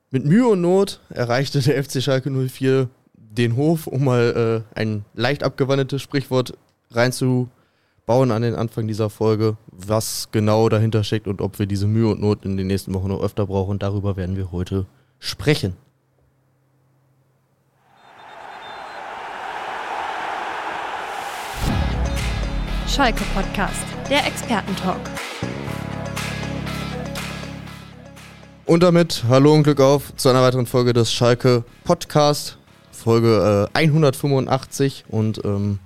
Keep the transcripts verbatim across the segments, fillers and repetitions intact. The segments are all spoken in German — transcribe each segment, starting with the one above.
Mit Mühe und Not erreichte der F C Schalke null vier den Hof, um mal äh, ein leicht abgewandeltes Sprichwort reinzubauen an den Anfang dieser Folge, was genau dahinter steckt und ob wir diese Mühe und Not in den nächsten Wochen noch öfter brauchen. Darüber werden wir heute sprechen. Schalke Podcast, der Expertentalk. Und damit hallo und Glück auf zu einer weiteren Folge des Schalke Podcast, Folge äh, hundertfünfundachtzig. Und ähm,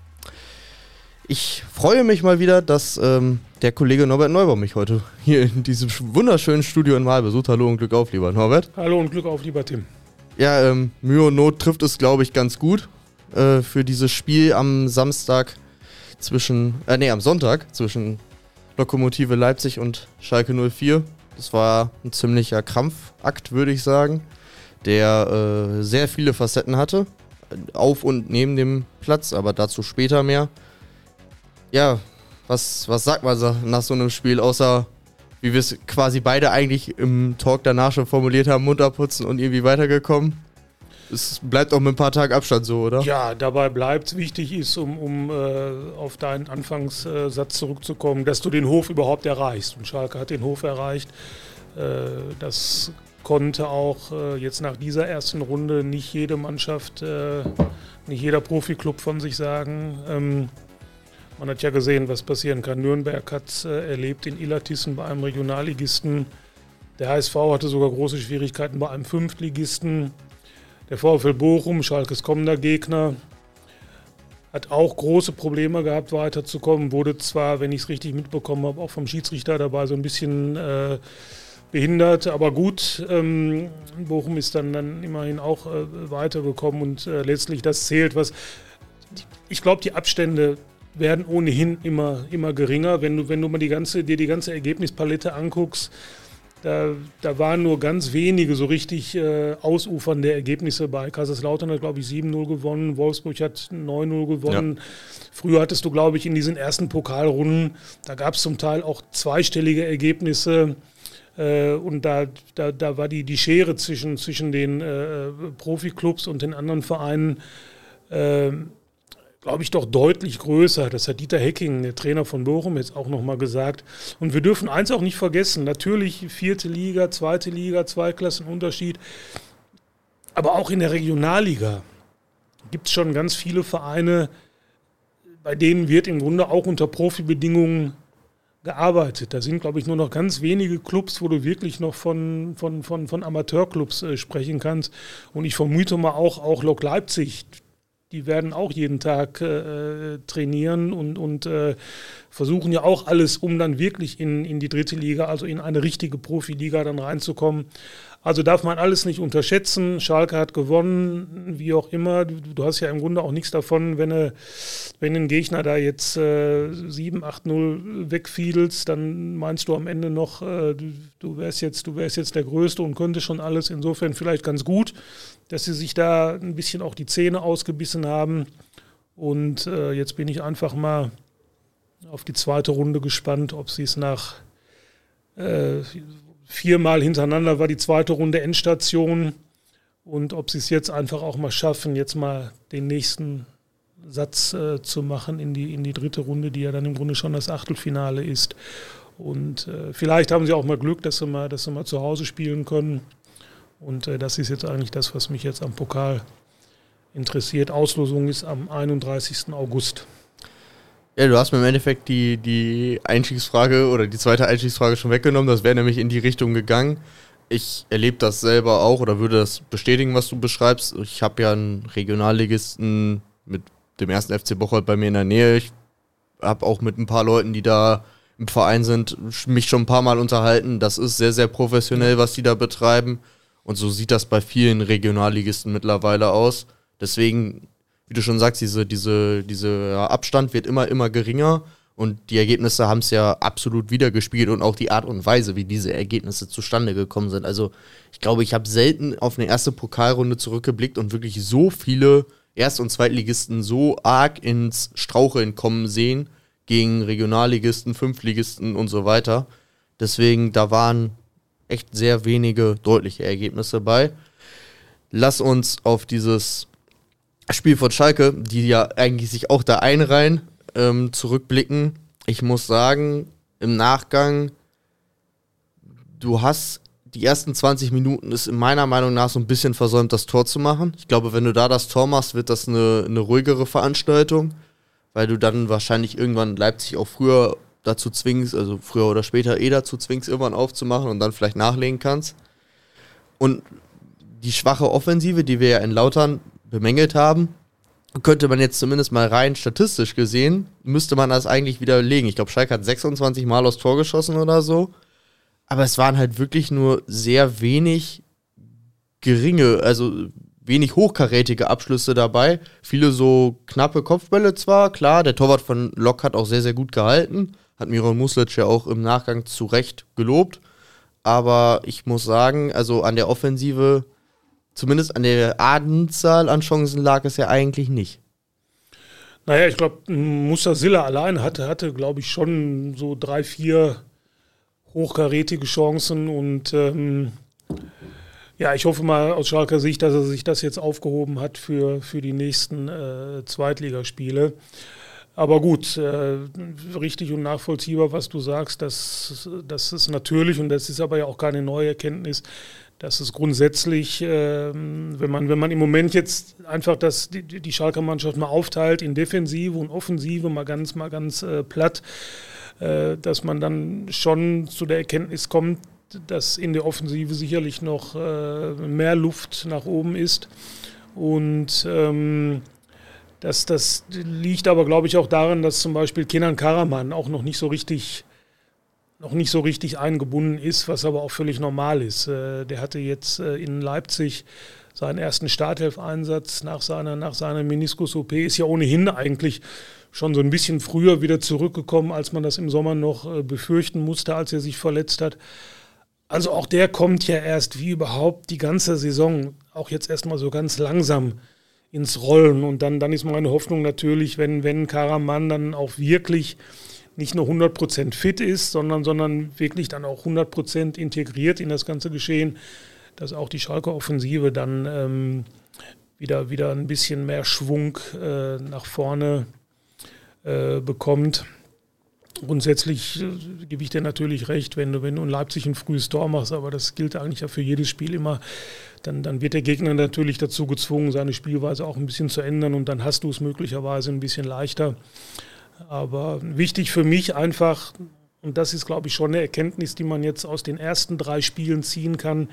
ich freue mich mal wieder, dass ähm, der Kollege Norbert Neubaum mich heute hier in diesem wunderschönen Studio in Marl besucht. Hallo und Glück auf, lieber Norbert. Hallo und Glück auf, lieber Tim. Ja, ähm, Mühe und Not trifft es, glaube ich, ganz gut äh, für dieses Spiel am Samstag zwischen, äh, nee, am Sonntag zwischen Lokomotive Leipzig und Schalke null vier. Das war ein ziemlicher Krampfakt, würde ich sagen, der äh, sehr viele Facetten hatte, auf und neben dem Platz, aber dazu später mehr. Ja, was, was sagt man nach so einem Spiel, außer, wie wir es quasi beide eigentlich im Talk danach schon formuliert haben, munter putzen und irgendwie weitergekommen? Es bleibt auch mit ein paar Tagen Abstand so, oder? Ja, dabei bleibt, wichtig ist, um, um äh, auf deinen Anfangssatz zurückzukommen, dass du den Hof überhaupt erreichst. Und Schalke hat den Hof erreicht. Äh, das konnte auch äh, jetzt nach dieser ersten Runde nicht jede Mannschaft, äh, nicht jeder Profiklub von sich sagen. Ähm, man hat ja gesehen, was passieren kann. Nürnberg hat es äh, erlebt in Illertissen bei einem Regionalligisten. Der H S V hatte sogar große Schwierigkeiten bei einem Fünftligisten. Der VfL Bochum, Schalkes kommender Gegner, hat auch große Probleme gehabt, weiterzukommen. Wurde zwar, wenn ich es richtig mitbekommen habe, auch vom Schiedsrichter dabei so ein bisschen äh, behindert. Aber gut, ähm, Bochum ist dann, dann immerhin auch äh, weitergekommen und äh, letztlich das zählt. Was ich glaube, die Abstände werden ohnehin immer, immer geringer. Wenn du, wenn du mal die ganze, dir die ganze Ergebnispalette anguckst, Da, da waren nur ganz wenige so richtig äh, ausufernde Ergebnisse bei. Kaiserslautern hat, glaube ich, sieben null gewonnen, Wolfsburg hat neun null gewonnen. Ja. Früher hattest du, glaube ich, in diesen ersten Pokalrunden, da gab es zum Teil auch zweistellige Ergebnisse. Äh, und da, da, da war die, die Schere zwischen, zwischen den äh, Profiklubs und den anderen Vereinen, äh, glaube ich, doch deutlich größer. Das hat Dieter Hecking, der Trainer von Bochum, jetzt auch nochmal gesagt. Und wir dürfen eins auch nicht vergessen, natürlich vierte Liga, zweite Liga, Zweiklassenunterschied, aber auch in der Regionalliga gibt es schon ganz viele Vereine, bei denen wird im Grunde auch unter Profibedingungen gearbeitet. Da sind, glaube ich, nur noch ganz wenige Clubs, wo du wirklich noch von, von, von, von Amateurclubs äh, sprechen kannst. Und ich vermute mal auch, auch Lok Leipzig, die werden auch jeden Tag äh, trainieren und, und äh, versuchen ja auch alles, um dann wirklich in, in die dritte Liga, also in eine richtige Profiliga dann reinzukommen. Also darf man alles nicht unterschätzen. Schalke hat gewonnen, wie auch immer. Du, du hast ja im Grunde auch nichts davon, wenn, äh, wenn ein Gegner da jetzt äh, sieben, acht null wegfiedelst, dann meinst du am Ende noch, äh, du, du wärst jetzt, du wärst jetzt der Größte und könntest schon alles. Insofern vielleicht ganz gut, dass sie sich da ein bisschen auch die Zähne ausgebissen haben. Und äh, jetzt bin ich einfach mal auf die zweite Runde gespannt, ob sie es nach äh, viermal hintereinander war die zweite Runde Endstation und ob sie es jetzt einfach auch mal schaffen, jetzt mal den nächsten Satz äh, zu machen in die, in die dritte Runde, die ja dann im Grunde schon das Achtelfinale ist. Und äh, vielleicht haben sie auch mal Glück, dass sie mal, dass sie mal zu Hause spielen können. Und äh, das ist jetzt eigentlich das, was mich jetzt am Pokal interessiert. Auslosung ist am einunddreißigsten August. Ja, du hast mir im Endeffekt die, die Einstiegsfrage oder die zweite Einstiegsfrage schon weggenommen. Das wäre nämlich in die Richtung gegangen. Ich erlebe das selber auch oder würde das bestätigen, was du beschreibst. Ich habe ja einen Regionalligisten mit dem ersten F C Bocholt bei mir in der Nähe. Ich habe auch mit ein paar Leuten, die da im Verein sind, mich schon ein paar Mal unterhalten. Das ist sehr, sehr professionell, was die da betreiben. Und so sieht das bei vielen Regionalligisten mittlerweile aus. Deswegen, wie du schon sagst, diese, diese, diese Abstand wird immer, immer geringer und die Ergebnisse haben es ja absolut wiedergespiegelt und auch die Art und Weise, wie diese Ergebnisse zustande gekommen sind. Also ich glaube, ich habe selten auf eine erste Pokalrunde zurückgeblickt und wirklich so viele Erst- und Zweitligisten so arg ins Straucheln kommen sehen gegen Regionalligisten, Fünftligisten und so weiter. Deswegen, da waren echt sehr wenige deutliche Ergebnisse bei. Lass uns auf dieses Spiel von Schalke, die ja eigentlich sich auch da einreihen, ähm, zurückblicken. Ich muss sagen, im Nachgang, du hast die ersten zwanzig Minuten ist in meiner Meinung nach so ein bisschen versäumt, das Tor zu machen. Ich glaube, wenn du da das Tor machst, wird das eine, eine ruhigere Veranstaltung, weil du dann wahrscheinlich irgendwann Leipzig auch früher dazu zwingst, also früher oder später eh dazu zwingst, irgendwann aufzumachen und dann vielleicht nachlegen kannst. Und die schwache Offensive, die wir ja in Lautern bemängelt haben, könnte man jetzt zumindest mal rein statistisch gesehen, müsste man das eigentlich widerlegen. Ich glaube, Schalke hat sechsundzwanzig Mal aufs Tor geschossen oder so. Aber es waren halt wirklich nur sehr wenig geringe, also wenig hochkarätige Abschlüsse dabei. Viele so knappe Kopfbälle zwar, klar, der Torwart von Lok hat auch sehr, sehr gut gehalten. Hat Miron Muslic ja auch im Nachgang zu Recht gelobt. Aber ich muss sagen, also an der Offensive, zumindest an der Anzahl an Chancen lag es ja eigentlich nicht. Naja, ich glaube, Musa Silla allein hatte, hatte glaube ich, schon so drei, vier hochkarätige Chancen und ähm, ja, ich hoffe mal aus Schalker Sicht, dass er sich das jetzt aufgehoben hat für, für die nächsten äh, Zweitligaspiele. Aber gut, äh, richtig und nachvollziehbar, was du sagst, das, das ist natürlich und das ist aber ja auch keine neue Erkenntnis, dass es grundsätzlich, äh, wenn man, wenn man im Moment jetzt einfach das, die, die Schalker Mannschaft mal aufteilt in Defensive und Offensive, mal ganz, mal ganz äh, platt, dass man dann schon zu der Erkenntnis kommt, dass in der Offensive sicherlich noch äh, mehr Luft nach oben ist. Und ähm, das, das liegt aber, glaube ich, auch daran, dass zum Beispiel Kenan Karaman auch noch nicht so richtig, noch nicht so richtig eingebunden ist, was aber auch völlig normal ist. Äh, der hatte jetzt äh, in Leipzig seinen ersten Startelf-Einsatz nach seiner, nach seiner Meniskus-O P, ist ja ohnehin eigentlich schon so ein bisschen früher wieder zurückgekommen, als man das im Sommer noch äh, befürchten musste, als er sich verletzt hat. Also auch der kommt ja erst wie überhaupt die ganze Saison auch jetzt erstmal so ganz langsam ins Rollen. Und dann, dann ist meine Hoffnung natürlich, wenn, wenn Karaman dann auch wirklich nicht nur hundert Prozent fit ist, sondern, sondern wirklich dann auch hundert Prozent integriert in das ganze Geschehen, dass auch die Schalker Offensive dann ähm, wieder, wieder ein bisschen mehr Schwung äh, nach vorne Äh, bekommt. Grundsätzlich äh, gebe ich dir natürlich recht, wenn du, wenn du in Leipzig ein frühes Tor machst, aber das gilt eigentlich ja für jedes Spiel immer, dann, dann wird der Gegner natürlich dazu gezwungen, seine Spielweise auch ein bisschen zu ändern und dann hast du es möglicherweise ein bisschen leichter. Aber wichtig für mich einfach, und das ist, glaube ich, schon eine Erkenntnis, die man jetzt aus den ersten drei Spielen ziehen kann,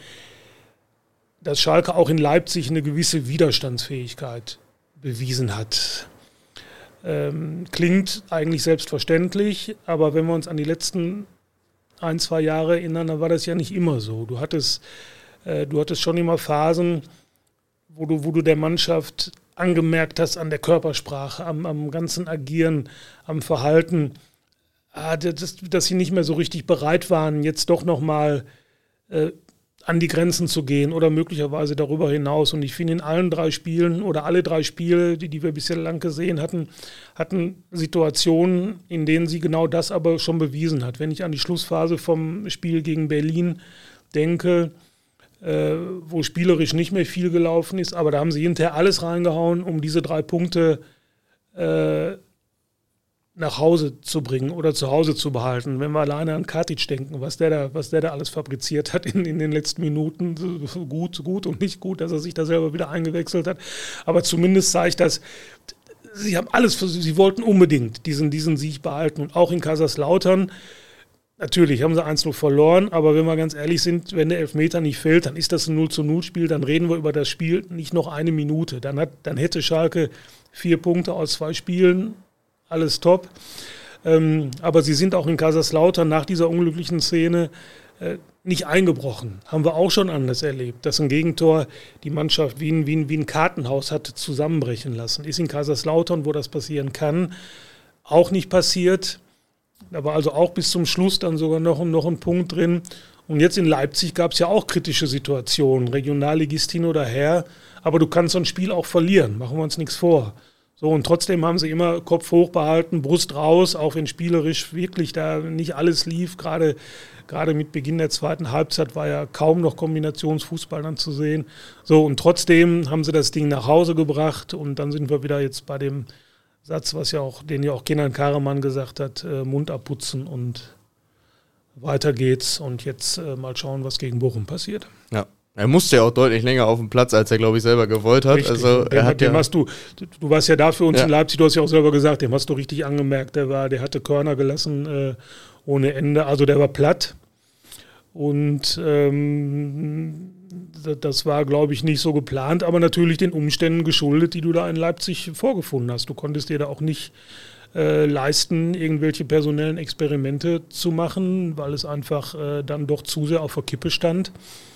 dass Schalke auch in Leipzig eine gewisse Widerstandsfähigkeit bewiesen hat. Ähm, klingt eigentlich selbstverständlich, aber wenn wir uns an die letzten ein, zwei Jahre erinnern, dann war das ja nicht immer so. Du hattest, äh, du hattest schon immer Phasen, wo du, wo du der Mannschaft angemerkt hast an der Körpersprache, am, am ganzen Agieren, am Verhalten, ah, das, dass sie nicht mehr so richtig bereit waren, jetzt doch nochmal äh, an die Grenzen zu gehen oder möglicherweise darüber hinaus. Und ich finde, in allen drei Spielen oder alle drei Spiele, die, die wir bisher lang gesehen hatten, hatten Situationen, in denen sie genau das aber schon bewiesen hat. Wenn ich an die Schlussphase vom Spiel gegen Berlin denke, äh, wo spielerisch nicht mehr viel gelaufen ist, aber da haben sie hinterher alles reingehauen, um diese drei Punkte äh, nach Hause zu bringen oder zu Hause zu behalten. Wenn wir alleine an Katic denken, was der da, was der da alles fabriziert hat in, in den letzten Minuten, gut, gut und nicht gut, dass er sich da selber wieder eingewechselt hat. Aber zumindest zeigt das, sie haben alles versucht, sie wollten unbedingt diesen, diesen Sieg behalten. Und auch in Kaiserslautern, natürlich haben sie eins null verloren, aber wenn wir ganz ehrlich sind, wenn der Elfmeter nicht fällt, dann ist das ein null zu null Spiel, dann reden wir über das Spiel nicht noch eine Minute. Dann, hat, dann hätte Schalke vier Punkte aus zwei Spielen, alles top. Ähm, aber sie sind auch in Kaiserslautern nach dieser unglücklichen Szene äh, nicht eingebrochen. Haben wir auch schon anders erlebt, dass ein Gegentor die Mannschaft wie ein, wie ein, wie ein Kartenhaus hatte zusammenbrechen lassen. Ist in Kaiserslautern, wo das passieren kann, auch nicht passiert. Da war also auch bis zum Schluss dann sogar noch, noch ein Punkt drin. Und jetzt in Leipzig gab es ja auch kritische Situationen, Regionalligist hin oder her. Aber du kannst so ein Spiel auch verlieren, machen wir uns nichts vor. So, und trotzdem haben sie immer Kopf hoch behalten, Brust raus, auch wenn spielerisch wirklich da nicht alles lief. Gerade, gerade mit Beginn der zweiten Halbzeit war ja kaum noch Kombinationsfußball dann zu sehen. So, und trotzdem haben sie das Ding nach Hause gebracht und dann sind wir wieder jetzt bei dem Satz, was ja auch, den ja auch Kenan Karaman gesagt hat, äh, Mund abputzen und weiter geht's. Und jetzt äh, mal schauen, was gegen Bochum passiert. Ja. Er musste ja auch deutlich länger auf dem Platz, als er, glaube ich, selber gewollt hat. Richtig. Also, dem, er hat dem ja hast du, du warst ja da für uns ja. in Leipzig, du hast ja auch selber gesagt, dem hast du richtig angemerkt, der war, der hatte Körner gelassen äh, ohne Ende, also der war platt. Und ähm, das war, glaube ich, nicht so geplant, aber natürlich den Umständen geschuldet, die du da in Leipzig vorgefunden hast. Du konntest dir da auch nicht äh, leisten, irgendwelche personellen Experimente zu machen, weil es einfach äh, dann doch zu sehr auf der Kippe stand.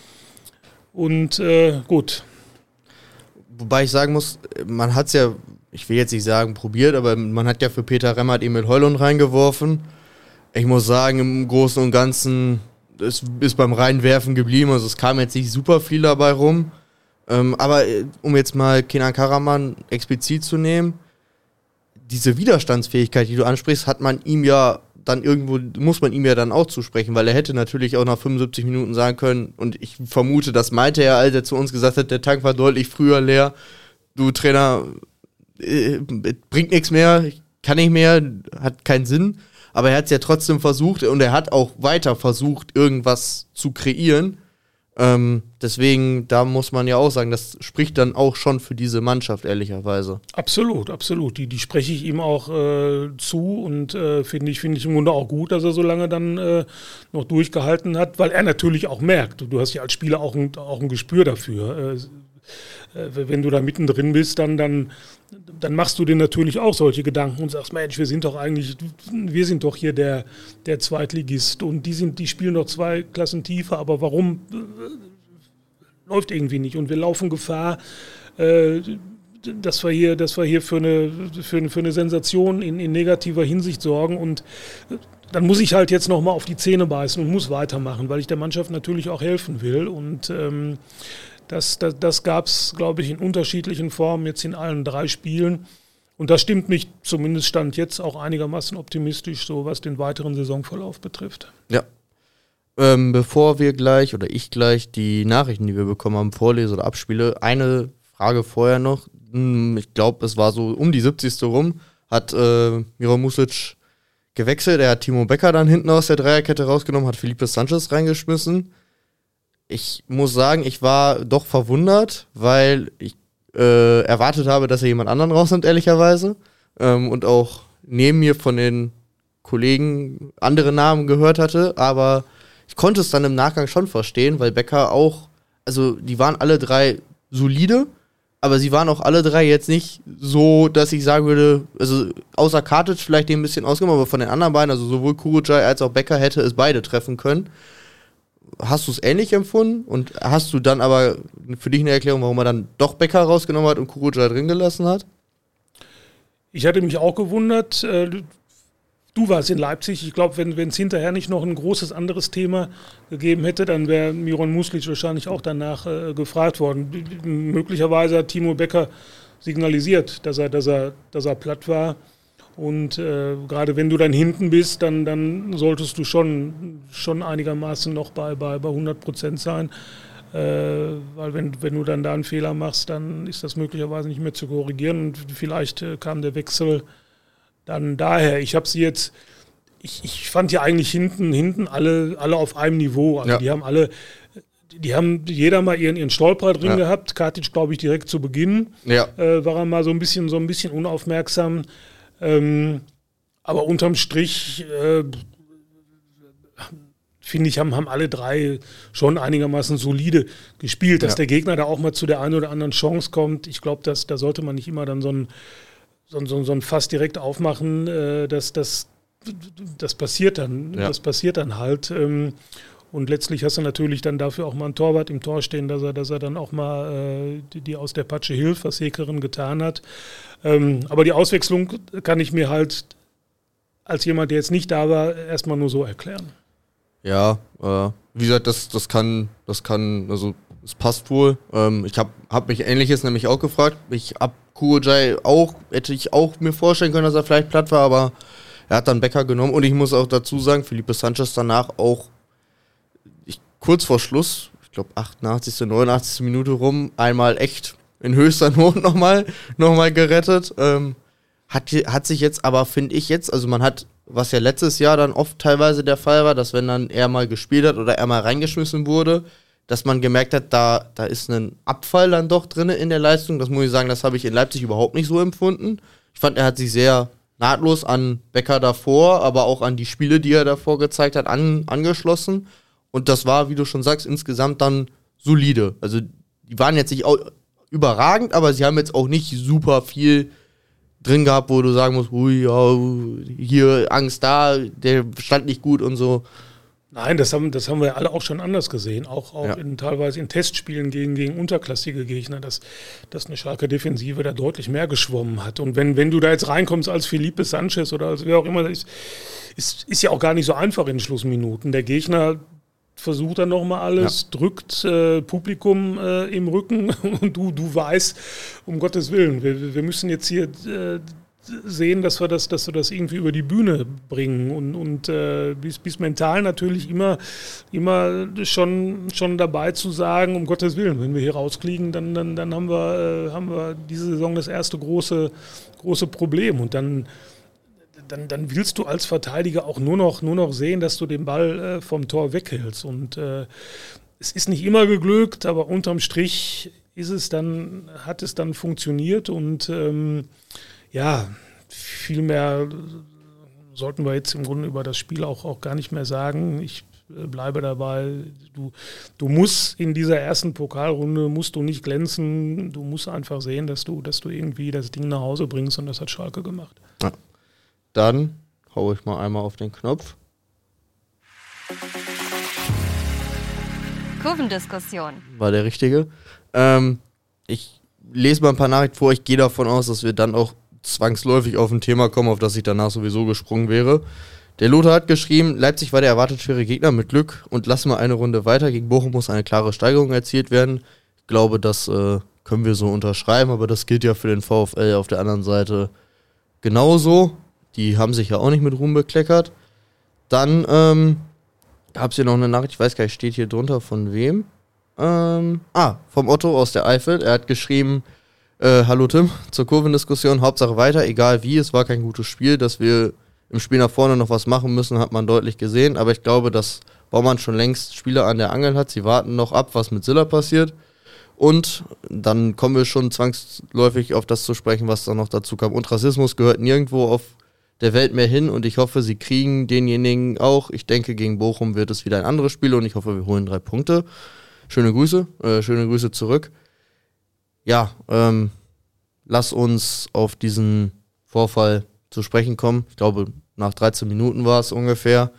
Und äh, gut. Wobei ich sagen muss, man hat es ja, ich will jetzt nicht sagen probiert, aber man hat ja für Peter Remmert Emil Heulund reingeworfen. Ich muss sagen, im Großen und Ganzen, es ist beim Reinwerfen geblieben, also es kam jetzt nicht super viel dabei rum. Ähm, aber um jetzt mal Kenan Karaman explizit zu nehmen, diese Widerstandsfähigkeit, die du ansprichst, hat man ihm ja dann irgendwo, muss man ihm ja dann auch zusprechen, weil er hätte natürlich auch nach fünfundsiebzig Minuten sagen können, und ich vermute, das meinte er, als er zu uns gesagt hat, der Tank war deutlich früher leer, du Trainer, äh, bringt nichts mehr, kann nicht mehr, hat keinen Sinn, aber er hat es ja trotzdem versucht und er hat auch weiter versucht, irgendwas zu kreieren. Ähm, deswegen, da muss man ja auch sagen, das spricht dann auch schon für diese Mannschaft, ehrlicherweise. Absolut, absolut. Die, die spreche ich ihm auch äh, zu und äh, finde ich, finde ich im Grunde auch gut, dass er so lange dann äh, noch durchgehalten hat, weil er natürlich auch merkt, du hast ja als Spieler auch ein, auch ein Gespür dafür. Äh, äh, wenn du da mittendrin bist, dann, dann, dann machst du dir natürlich auch solche Gedanken und sagst, Mensch, wir sind doch eigentlich, wir sind doch hier der, der Zweitligist und die sind, die spielen doch zwei Klassen tiefer, aber warum äh, läuft irgendwie nicht? Und wir laufen Gefahr, äh, dass wir hier, dass wir hier für eine, für eine, für eine Sensation in, in negativer Hinsicht sorgen und dann muss ich halt jetzt nochmal auf die Zähne beißen und muss weitermachen, weil ich der Mannschaft natürlich auch helfen will und ähm, Das, das, das gab es, glaube ich, in unterschiedlichen Formen jetzt in allen drei Spielen. Und das stimmt mich, zumindest Stand jetzt, auch einigermaßen optimistisch, so was den weiteren Saisonverlauf betrifft. Ja. Ähm, bevor wir gleich oder ich gleich die Nachrichten, die wir bekommen haben, vorlese oder abspiele, eine Frage vorher noch. Ich glaube, es war so um die siebzigste rum, hat äh, Miran Muslic gewechselt. Er hat Timo Becker dann hinten aus der Dreierkette rausgenommen, hat Felipe Sanchez reingeschmissen. Ich muss sagen, ich war doch verwundert, weil ich äh, erwartet habe, dass er jemand anderen rausnimmt, ehrlicherweise. Ähm, und auch neben mir von den Kollegen andere Namen gehört hatte. Aber ich konnte es dann im Nachgang schon verstehen, weil Becker auch, also die waren alle drei solide, aber sie waren auch alle drei jetzt nicht so, dass ich sagen würde, also außer Kartic vielleicht den ein bisschen ausgenommen, aber von den anderen beiden, also sowohl Kurucay als auch Becker hätte es beide treffen können. Hast du es ähnlich empfunden? Und hast du dann aber für dich eine Erklärung, warum er dann doch Becker rausgenommen hat und Kurucay drin gelassen hat? Ich hatte mich auch gewundert. Du warst in Leipzig. Ich glaube, wenn es hinterher nicht noch ein großes anderes Thema gegeben hätte, dann wäre Miran Muslic wahrscheinlich auch danach äh, gefragt worden. Möglicherweise hat Timo Becker signalisiert, dass er, dass er, dass er platt war. Und äh, gerade wenn du dann hinten bist, dann, dann solltest du schon, schon einigermaßen noch bei, bei, bei hundert Prozent sein. Äh, weil wenn, wenn du dann da einen Fehler machst, dann ist das möglicherweise nicht mehr zu korrigieren. Und vielleicht äh, kam der Wechsel dann daher. Ich habe sie jetzt, ich, ich fand ja eigentlich hinten, hinten alle, alle auf einem Niveau. Also ja. die haben alle, die haben jeder mal ihren, ihren Stolperer drin ja. gehabt. Kartic, glaube ich, direkt zu Beginn. Ja. Äh, war er mal so ein bisschen, so ein bisschen unaufmerksam. Ähm, aber unterm Strich, äh, finde ich, haben, haben alle drei schon einigermaßen solide gespielt. Dass ja. der Gegner da auch mal zu der einen oder anderen Chance kommt, ich glaube, da sollte man nicht immer dann so ein, so, so, so ein Fass direkt aufmachen. Äh, das, das, das passiert dann. Ja. Das passiert dann halt. Ähm, und letztlich hast du natürlich dann dafür auch mal einen Torwart im Tor stehen, dass er, dass er dann auch mal äh, die, die aus der Patsche hilft, was Hekerin getan hat. Ähm, aber die Auswechslung kann ich mir halt als jemand, der jetzt nicht da war, erstmal nur so erklären. Ja, äh, wie gesagt, das, das kann, das kann, also es passt wohl. Ähm, ich habe hab mich Ähnliches nämlich auch gefragt. Ich habe Kuojai auch, hätte ich auch mir vorstellen können, dass er vielleicht platt war, aber er hat dann Becker genommen. Und ich muss auch dazu sagen, Felipe Sanchez danach auch ich, kurz vor Schluss, ich glaube achtundachtzigste, neunundachtzigste Minute rum, einmal echt in höchster Not nochmal noch mal gerettet. Ähm, hat, hat sich jetzt aber, finde ich jetzt, also man hat, was ja letztes Jahr dann oft teilweise der Fall war, dass wenn dann er mal gespielt hat oder er mal reingeschmissen wurde, dass man gemerkt hat, da, da ist ein Abfall dann doch drin in der Leistung. Das muss ich sagen, das habe ich in Leipzig überhaupt nicht so empfunden. Ich fand, er hat sich sehr nahtlos an Becker davor, aber auch an die Spiele, die er davor gezeigt hat, an, angeschlossen. Und das war, wie du schon sagst, insgesamt dann solide. Also die waren jetzt nicht auch überragend, aber sie haben jetzt auch nicht super viel drin gehabt, wo du sagen musst, ui, ja, hier Angst da, der stand nicht gut und so. Nein, das haben, das haben wir alle auch schon anders gesehen, auch, auch ja. in, teilweise in Testspielen gegen, gegen unterklassige Gegner, dass, dass eine Schalker Defensive da deutlich mehr geschwommen hat. Und wenn, wenn du da jetzt reinkommst als Felipe Sanchez oder als wer auch immer, ist, ist, ist ja auch gar nicht so einfach in den Schlussminuten. Der Gegner versucht dann nochmal alles, ja. drückt äh, Publikum äh, im Rücken und du, du weißt, um Gottes Willen, wir, wir müssen jetzt hier äh, sehen, dass wir das, dass wir das irgendwie über die Bühne bringen und, und äh, bis, bis mental natürlich immer, immer schon, schon dabei zu sagen, um Gottes Willen, wenn wir hier rauskriegen, dann, dann, dann haben wir, äh, haben wir diese Saison das erste große, große Problem und dann Dann, dann willst du als Verteidiger auch nur noch, nur noch sehen, dass du den Ball äh, vom Tor weghältst. Und äh, es ist nicht immer geglückt, aber unterm Strich ist es dann, hat es dann funktioniert. Und ähm, ja, viel mehr sollten wir jetzt im Grunde über das Spiel auch, auch gar nicht mehr sagen. Ich äh, bleibe dabei, du, du musst in dieser ersten Pokalrunde, musst du nicht glänzen, du musst einfach sehen, dass du, dass du irgendwie das Ding nach Hause bringst und das hat Schalke gemacht. Ja. Dann haue ich mal einmal auf den Knopf. Kurvendiskussion. War der richtige. Ähm, ich lese mal ein paar Nachrichten vor. Ich gehe davon aus, dass wir dann auch zwangsläufig auf ein Thema kommen, auf das ich danach sowieso gesprungen wäre. Der Lothar hat geschrieben, Leipzig war der erwartet schwere Gegner mit Glück und lassen wir eine Runde weiter. Gegen Bochum muss eine klare Steigerung erzielt werden. Ich glaube, das äh, können wir so unterschreiben, aber das gilt ja für den VfL auf der anderen Seite genauso. Die haben sich ja auch nicht mit Ruhm bekleckert. Dann ähm, gab es hier noch eine Nachricht, ich weiß gar nicht, steht hier drunter von wem? Ähm, ah, vom Otto aus der Eifel. Er hat geschrieben, äh, hallo Tim, zur Kurvendiskussion, Hauptsache weiter, egal wie, es war kein gutes Spiel. Dass wir im Spiel nach vorne noch was machen müssen, hat man deutlich gesehen. Aber ich glaube, dass Baumann schon längst Spieler an der Angel hat. Sie warten noch ab, was mit Silla passiert. Und dann kommen wir schon zwangsläufig auf das zu sprechen, was da noch dazu kam. Und Rassismus gehört nirgendwo auf der Welt mehr hin und ich hoffe, sie kriegen denjenigen auch. Ich denke, gegen Bochum wird es wieder ein anderes Spiel und ich hoffe, wir holen drei Punkte. Schöne Grüße, äh, schöne Grüße zurück. Ja, ähm, lass uns auf diesen Vorfall zu sprechen kommen. Ich glaube, nach dreizehn Minuten war es ungefähr.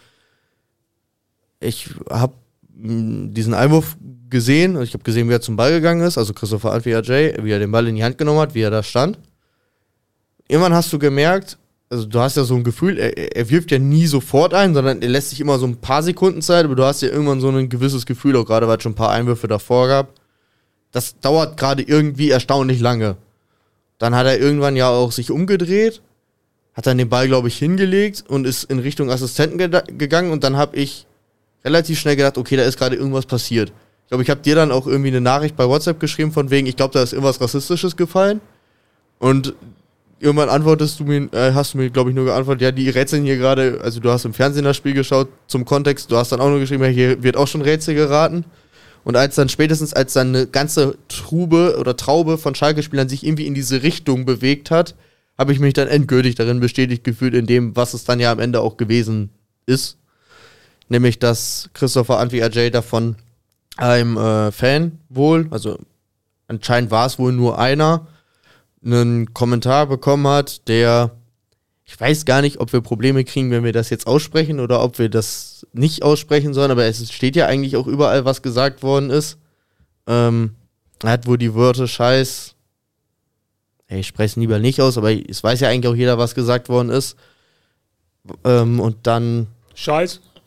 Ich habe diesen Einwurf gesehen, ich habe gesehen, wie er zum Ball gegangen ist, also Christopher Antwi-Ajay, wie er den Ball in die Hand genommen hat, wie er da stand. Irgendwann hast du gemerkt, also du hast ja so ein Gefühl, er, er wirft ja nie sofort ein, sondern er lässt sich immer so ein paar Sekunden Zeit, aber du hast ja irgendwann so ein gewisses Gefühl, auch gerade weil es schon ein paar Einwürfe davor gab. Das dauert gerade irgendwie erstaunlich lange. Dann hat er irgendwann ja auch sich umgedreht, hat dann den Ball, glaube ich, hingelegt und ist in Richtung Assistenten geda- gegangen und dann habe ich relativ schnell gedacht, okay, da ist gerade irgendwas passiert. Ich glaube, ich habe dir dann auch irgendwie eine Nachricht bei WhatsApp geschrieben von wegen, ich glaube, da ist irgendwas Rassistisches gefallen und irgendwann antwortest du mir, äh, hast du mir, glaube ich, nur geantwortet, ja, die rätseln hier gerade, also du hast im Fernsehen das Spiel geschaut, zum Kontext, du hast dann auch nur geschrieben, ja, hier wird auch schon Rätsel geraten. Und als dann spätestens, als dann eine ganze Trube oder Traube von Schalke-Spielern sich irgendwie in diese Richtung bewegt hat, habe ich mich dann endgültig darin bestätigt gefühlt, in dem, was es dann ja am Ende auch gewesen ist. Nämlich, dass Christopher Antwi-Ajay davon einem äh, Fan wohl, also anscheinend war es wohl nur einer, einen Kommentar bekommen hat, der, ich weiß gar nicht, ob wir Probleme kriegen, wenn wir das jetzt aussprechen oder ob wir das nicht aussprechen sollen, aber es steht ja eigentlich auch überall, was gesagt worden ist. Ähm, er hat wohl die Wörter Scheiß, ey, ich spreche es lieber nicht aus, aber es weiß ja eigentlich auch jeder, was gesagt worden ist. Ähm, und dann... Scheiß,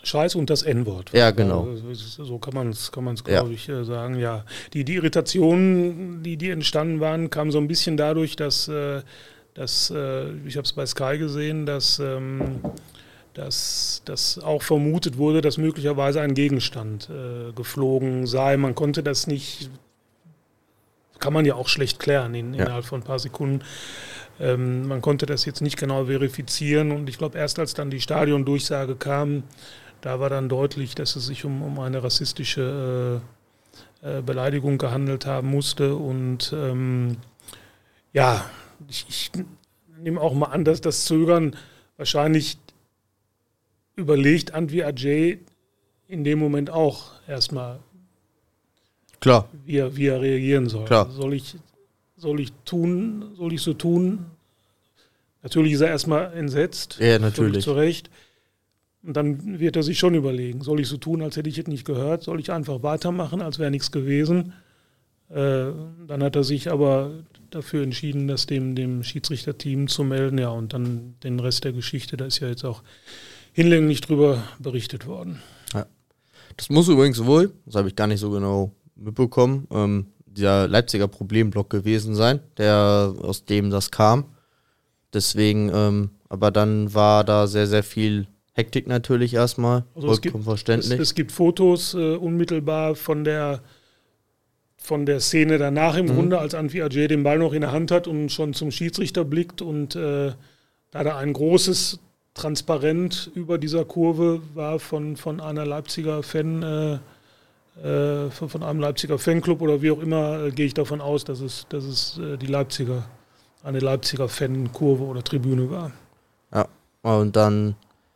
Scheiß und das N-Wort. Ja, genau. So kann man es, kann man es, Ja. glaube ich, sagen. Ja, die, die Irritationen, die, die entstanden waren, kamen so ein bisschen dadurch, dass, äh, dass äh, ich habe es bei Sky gesehen, dass, ähm, dass, dass auch vermutet wurde, dass möglicherweise ein Gegenstand äh, geflogen sei. Man konnte das nicht, kann man ja auch schlecht klären in, Ja. innerhalb von ein paar Sekunden. Ähm, man konnte das jetzt nicht genau verifizieren und ich glaube, erst als dann die Stadiondurchsage kam, da war dann deutlich, dass es sich um, um eine rassistische äh, äh, Beleidigung gehandelt haben musste. Und ähm, ja, ich, ich nehme auch mal an, dass das Zögern wahrscheinlich überlegt Antwi Ajay in dem Moment auch erstmal, Klar. wie er, wie er reagieren soll. Klar. Soll ich, soll ich tun, soll ich so tun? Natürlich ist er erstmal entsetzt. Ja, natürlich. Völlig zu Recht. Und dann wird er sich schon überlegen, soll ich so tun, als hätte ich es nicht gehört? Soll ich einfach weitermachen, als wäre nichts gewesen? Äh, dann hat er sich aber dafür entschieden, das dem, dem Schiedsrichterteam zu melden. Ja, und dann den Rest der Geschichte, da ist ja jetzt auch hinlänglich drüber berichtet worden. Ja. Das muss übrigens wohl, das habe ich gar nicht so genau mitbekommen, ähm, dieser Leipziger Problemblock gewesen sein, der aus dem das kam. Deswegen, ähm, aber dann war da sehr, sehr viel Hektik natürlich erstmal, Also es vollkommen gibt, verständlich. Es, es gibt Fotos äh, unmittelbar von der, von der Szene danach im Mhm. Grunde, als Antwi Ajay den Ball noch in der Hand hat und schon zum Schiedsrichter blickt und äh, da da ein großes Transparent über dieser Kurve war von, von einer Leipziger Fan, äh, äh, von, von einem Leipziger Fanclub oder wie auch immer, äh, gehe ich davon aus, dass es, dass es äh, die Leipziger, eine Leipziger Fankurve oder Tribüne war. Ja, und dann,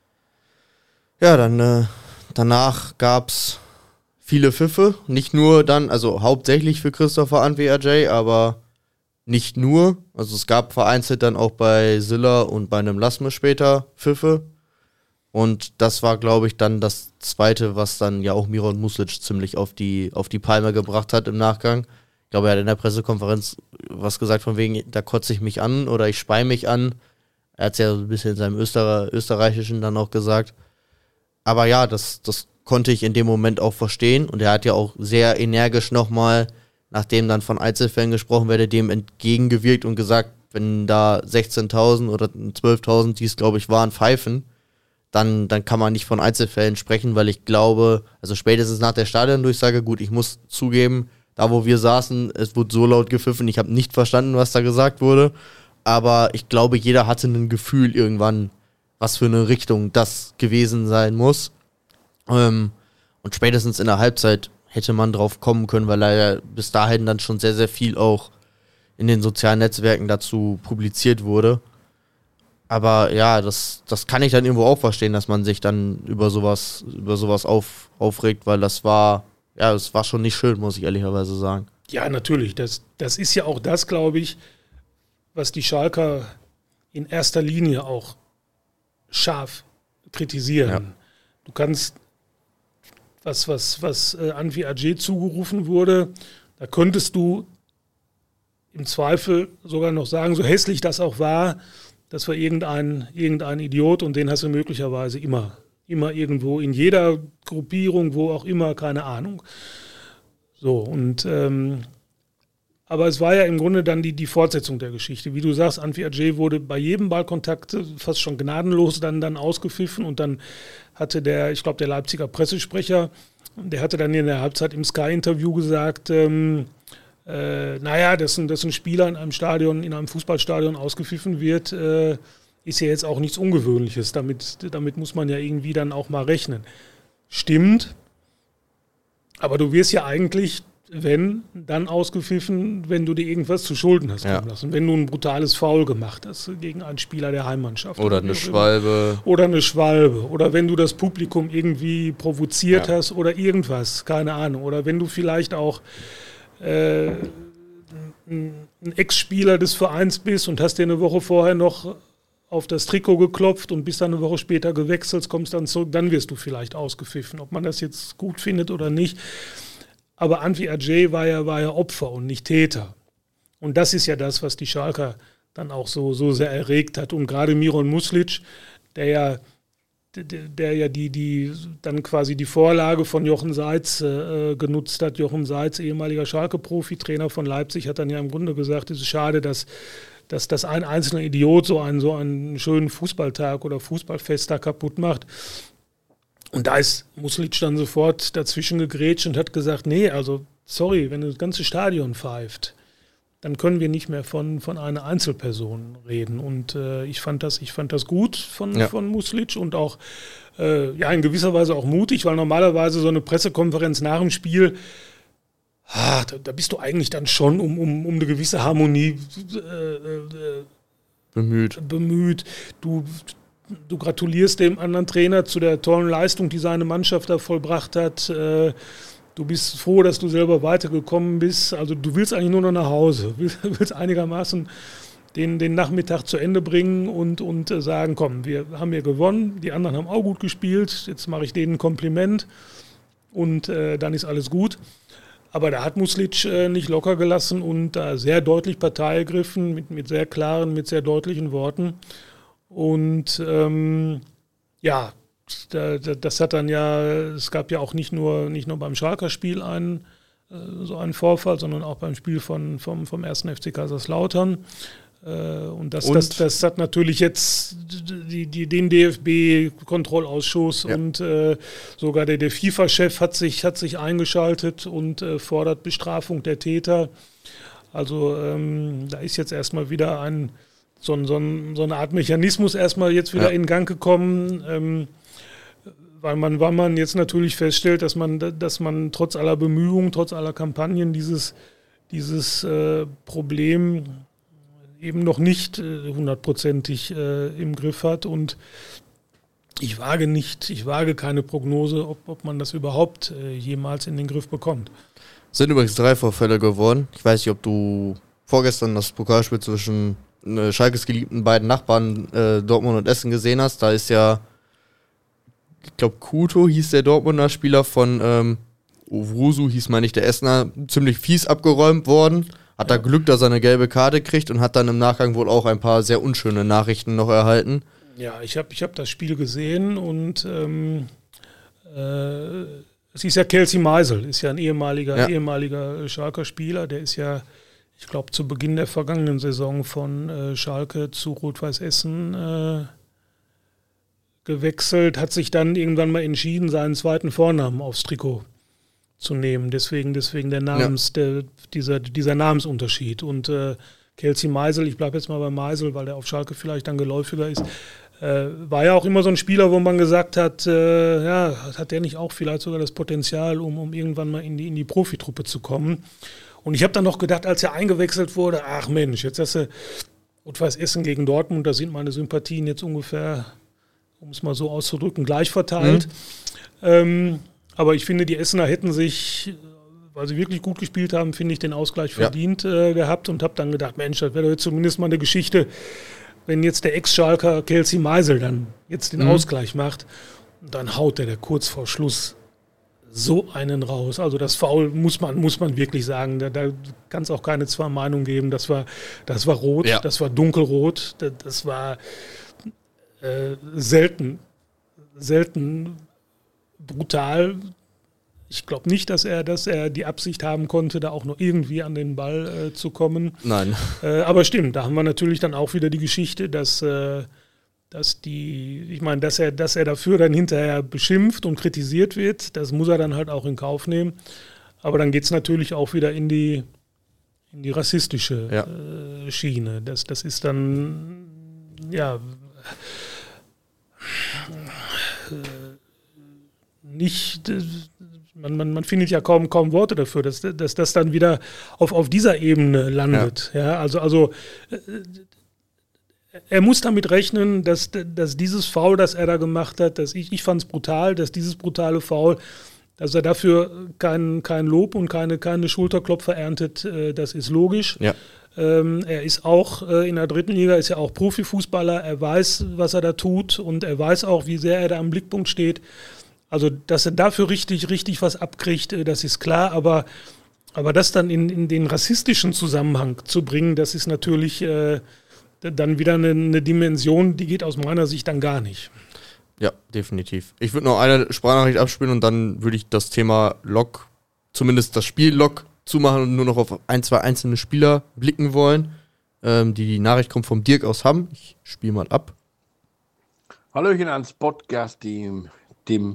ja, dann äh, danach gab es viele Pfiffe, nicht nur dann, also hauptsächlich für Christopher Antwi Ajay, aber nicht nur, also es gab vereinzelt dann auch bei Silla und bei einem Lasme später Pfiffe und das war, glaube ich, dann das Zweite, was dann ja auch Miron Muslic ziemlich auf die, auf die Palme gebracht hat im Nachgang. Ich glaube, er hat in der Pressekonferenz was gesagt von wegen, da kotze ich mich an oder ich spei mich an. Er hat es ja so ein bisschen in seinem Öster- Österreichischen dann auch gesagt. Aber ja, das, das konnte ich in dem Moment auch verstehen. Und er hat ja auch sehr energisch nochmal, nachdem dann von Einzelfällen gesprochen werde, dem entgegengewirkt und gesagt, wenn da sechzehntausend oder zwölftausend, die es glaube ich waren, pfeifen, dann, dann kann man nicht von Einzelfällen sprechen, weil ich glaube, also spätestens nach der Stadiondurchsage, gut, ich muss zugeben, da wo wir saßen, es wurde so laut gepfiffen, ich habe nicht verstanden, was da gesagt wurde, aber ich glaube, jeder hatte ein Gefühl irgendwann, was für eine Richtung das gewesen sein muss. Ähm, und spätestens in der Halbzeit hätte man drauf kommen können, weil leider bis dahin dann schon sehr, sehr viel auch in den sozialen Netzwerken dazu publiziert wurde. Aber ja, das, das kann ich dann irgendwo auch verstehen, dass man sich dann über sowas, über sowas auf, aufregt, weil das war, ja, das war schon nicht schön, muss ich ehrlicherweise sagen. Ja, natürlich. Das, das ist ja auch das, glaube ich, was die Schalker in erster Linie auch scharf kritisieren. Ja. Du kannst, was, was, was äh, Antwi Ajay zugerufen wurde, da könntest du im Zweifel sogar noch sagen, so hässlich das auch war, das war irgendein, irgendein Idiot und den hast du möglicherweise immer, immer irgendwo, in jeder Gruppierung, wo auch immer, keine Ahnung. So, und ähm, aber es war ja im Grunde dann die, die Fortsetzung der Geschichte. Wie du sagst, Antwi Ajay wurde bei jedem Ballkontakt fast schon gnadenlos dann, dann ausgepfiffen und dann hatte der, ich glaube, der Leipziger Pressesprecher, der hatte dann in der Halbzeit im Sky-Interview gesagt, ähm, äh, naja, dass ein, dass ein Spieler in einem Stadion, in einem Fußballstadion ausgepfiffen wird, äh, ist ja jetzt auch nichts Ungewöhnliches. Damit, damit muss man ja irgendwie dann auch mal rechnen. Stimmt, aber du wirst ja eigentlich, wenn, dann ausgepfiffen, wenn du dir irgendwas zu Schulden hast kommen Ja. lassen. Wenn du ein brutales Foul gemacht hast gegen einen Spieler der Heimmannschaft. Oder wie eine auch immer. Schwalbe. Oder eine Schwalbe. Oder wenn du das Publikum irgendwie provoziert Ja. hast oder irgendwas, keine Ahnung. Oder wenn du vielleicht auch äh, ein ein Ex-Spieler des Vereins bist und hast dir eine Woche vorher noch auf das Trikot geklopft und bist dann eine Woche später gewechselt, kommst dann zurück, dann wirst du vielleicht ausgepfiffen. Ob man das jetzt gut findet oder nicht. Aber Antwi Ajay war ja, war ja Opfer und nicht Täter. Und das ist ja das, was die Schalker dann auch so, so sehr erregt hat. Und gerade Miron Muslic, der ja der, der ja die, die dann quasi die Vorlage von Jochen Seitz äh, genutzt hat. Jochen Seitz, ehemaliger Schalke-Profi, Trainer von Leipzig, hat dann ja im Grunde gesagt, es ist schade, dass, dass, dass ein einzelner Idiot so einen, so einen schönen Fußballtag oder Fußballfest da kaputt macht. Und da ist Muslic dann sofort dazwischen gegrätscht und hat gesagt, nee, also sorry, wenn das ganze Stadion pfeift, dann können wir nicht mehr von, von einer Einzelperson reden. Und äh, ich fand das, ich fand das gut von, ja. von Muslic und auch äh, ja, in gewisser Weise auch mutig, weil normalerweise so eine Pressekonferenz nach dem Spiel, ah, da, da bist du eigentlich dann schon um, um, um eine gewisse Harmonie äh, äh, bemüht. bemüht. Du, du gratulierst dem anderen Trainer zu der tollen Leistung, die seine Mannschaft da vollbracht hat. Äh, Du bist froh, dass du selber weitergekommen bist. Also du willst eigentlich nur noch nach Hause. Du willst einigermaßen den, den Nachmittag zu Ende bringen und, und sagen, komm, wir haben hier gewonnen, die anderen haben auch gut gespielt, jetzt mache ich denen ein Kompliment und äh, dann ist alles gut. Aber da hat Muslic äh, nicht locker gelassen und da sehr deutlich Partei ergriffen, mit, mit sehr klaren, mit sehr deutlichen Worten. Und ähm, ja, das hat dann ja, es gab ja auch nicht nur, nicht nur beim Schalker Spiel einen, so einen Vorfall, sondern auch beim Spiel von, vom, vom ersten F C Kaiserslautern. Und das, und das, das hat natürlich jetzt die, die, den D F B-Kontrollausschuss ja. und äh, sogar der, der FIFA-Chef hat sich, hat sich eingeschaltet und äh, fordert Bestrafung der Täter. Also ähm, da ist jetzt erstmal wieder ein, so, ein, so, ein, so eine Art Mechanismus erstmal jetzt wieder ja. in Gang gekommen. Ähm, Weil man, weil man jetzt natürlich feststellt, dass man, dass man trotz aller Bemühungen, trotz aller Kampagnen dieses, dieses äh, Problem eben noch nicht äh, hundertprozentig äh, im Griff hat. Und ich wage nicht, ich wage keine Prognose, ob, ob man das überhaupt äh, jemals in den Griff bekommt. Es sind übrigens drei Vorfälle geworden. Ich weiß nicht, ob du vorgestern das Pokalspiel zwischen äh, Schalkes geliebten beiden Nachbarn äh, Dortmund und Essen gesehen hast. Da ist ja ich glaube, Kuto hieß der Dortmunder Spieler von ähm, Owusu, hieß meine ich der Essener, ziemlich fies abgeräumt worden. Hat ja. da Glück, dass er eine gelbe Karte kriegt und hat dann im Nachgang wohl auch ein paar sehr unschöne Nachrichten noch erhalten. Ja, ich habe ich hab das Spiel gesehen und ähm, äh, es ist ja Kelsey Meisel, ist ja ein ehemaliger, ja. ehemaliger Schalker Spieler, der ist ja, ich glaube, zu Beginn der vergangenen Saison von äh, Schalke zu Rot-Weiß Essen äh, gewechselt, hat sich dann irgendwann mal entschieden, seinen zweiten Vornamen aufs Trikot zu nehmen. Deswegen, deswegen der Namens, ja. der, dieser, dieser Namensunterschied. Und äh, Kelsey Meisel, ich bleibe jetzt mal bei Meisel, weil der auf Schalke vielleicht dann geläufiger ist, äh, war ja auch immer so ein Spieler, wo man gesagt hat, äh, ja, hat der nicht auch vielleicht sogar das Potenzial, um, um irgendwann mal in die, in die Profitruppe zu kommen. Und ich habe dann noch gedacht, als er eingewechselt wurde, ach Mensch, jetzt hast du Rot-Weiß Essen gegen Dortmund, da sind meine Sympathien jetzt ungefähr, um es mal so auszudrücken, gleich verteilt. Mhm. Ähm, aber ich finde, die Essener hätten sich, weil sie wirklich gut gespielt haben, finde ich, den Ausgleich ja. verdient äh, gehabt und habe dann gedacht, Mensch, das wäre doch jetzt zumindest mal eine Geschichte, wenn jetzt der Ex-Schalker Kelsey Meisel dann jetzt den mhm. Ausgleich macht. Und dann haut der, der kurz vor Schluss so einen raus. Also das Foul muss man, muss man wirklich sagen. Da, da kann es auch keine zwei Meinungen geben. Das war, das war rot, ja. das war dunkelrot, das, das war Äh, selten, selten brutal. Ich glaube nicht, dass er, dass er die Absicht haben konnte, da auch noch irgendwie an den Ball äh, zu kommen. Nein. Äh, aber stimmt, da haben wir natürlich dann auch wieder die Geschichte, dass, äh, dass die, ich meine, dass er, dass er dafür dann hinterher beschimpft und kritisiert wird, das muss er dann halt auch in Kauf nehmen. Aber dann geht es natürlich auch wieder in die, in die rassistische ja. äh, Schiene. Das, das ist dann, ja, nicht, man, man, man findet ja kaum, kaum Worte dafür, dass, dass das dann wieder auf, auf dieser Ebene landet. Ja. Ja, also, also er muss damit rechnen, dass, dass dieses Foul, das er da gemacht hat, dass ich, ich fand es brutal, dass dieses brutale Foul, dass er dafür kein, kein Lob und keine, keine Schulterklopfer erntet, das ist logisch. Ja. Ähm, er ist auch äh, in der dritten Liga, ist ja auch Profifußballer, er weiß, was er da tut und er weiß auch, wie sehr er da am Blickpunkt steht. Also, dass er dafür richtig, richtig was abkriegt, äh, das ist klar, aber, aber das dann in, in den rassistischen Zusammenhang zu bringen, das ist natürlich äh, dann wieder eine, eine Dimension, die geht aus meiner Sicht dann gar nicht. Ja, definitiv. Ich würde noch eine Sprachnachricht abspielen und dann würde ich das Thema Lok, zumindest das Spiel Lok, zumachen und nur noch auf ein, zwei einzelne Spieler blicken wollen. Ähm, die Nachricht kommt vom Dirk aus Hamm. Ich spiele mal ab. Hallöchen ans Podcast-Team, Tim,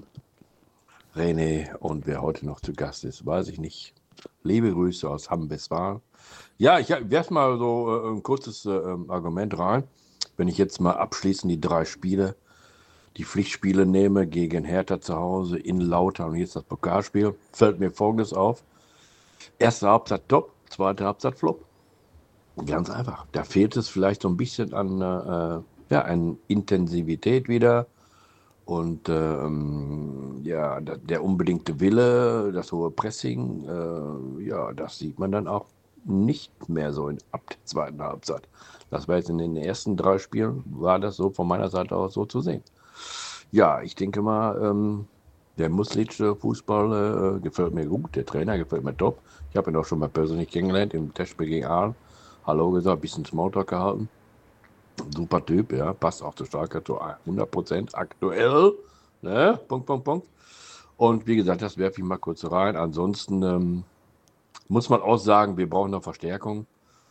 René und wer heute noch zu Gast ist, weiß ich nicht. Liebe Grüße aus Hamm-Westfalen. Ja, ich werfe mal so äh, ein kurzes äh, Argument rein. Wenn ich jetzt mal abschließend die drei Spiele, die Pflichtspiele nehme gegen Hertha zu Hause, in Lautern und jetzt das Pokalspiel, fällt mir Folgendes auf. Erste Halbzeit top, zweite Halbzeit flop. Ganz einfach. Da fehlt es vielleicht so ein bisschen an, äh, ja, an Intensivität wieder. Und ähm, ja, der unbedingte Wille, das hohe Pressing, äh, ja, das sieht man dann auch nicht mehr so in, ab der zweiten Halbzeit. Das war jetzt in den ersten drei Spielen, war das so von meiner Seite aus so zu sehen. Ja, ich denke mal, ähm, der Muslic Fußball äh, gefällt mir gut, der Trainer gefällt mir top. Ich habe ihn auch schon mal persönlich kennengelernt im Testspiel gegen Aalen. Hallo gesagt, ein bisschen Smalltalk gehalten. Super Typ, ja, passt auch zu Schalke zu hundert Prozent aktuell. Ne? Punkt, Punkt, Punkt. Und wie gesagt, das werfe ich mal kurz rein. Ansonsten ähm, muss man auch sagen, wir brauchen noch Verstärkung.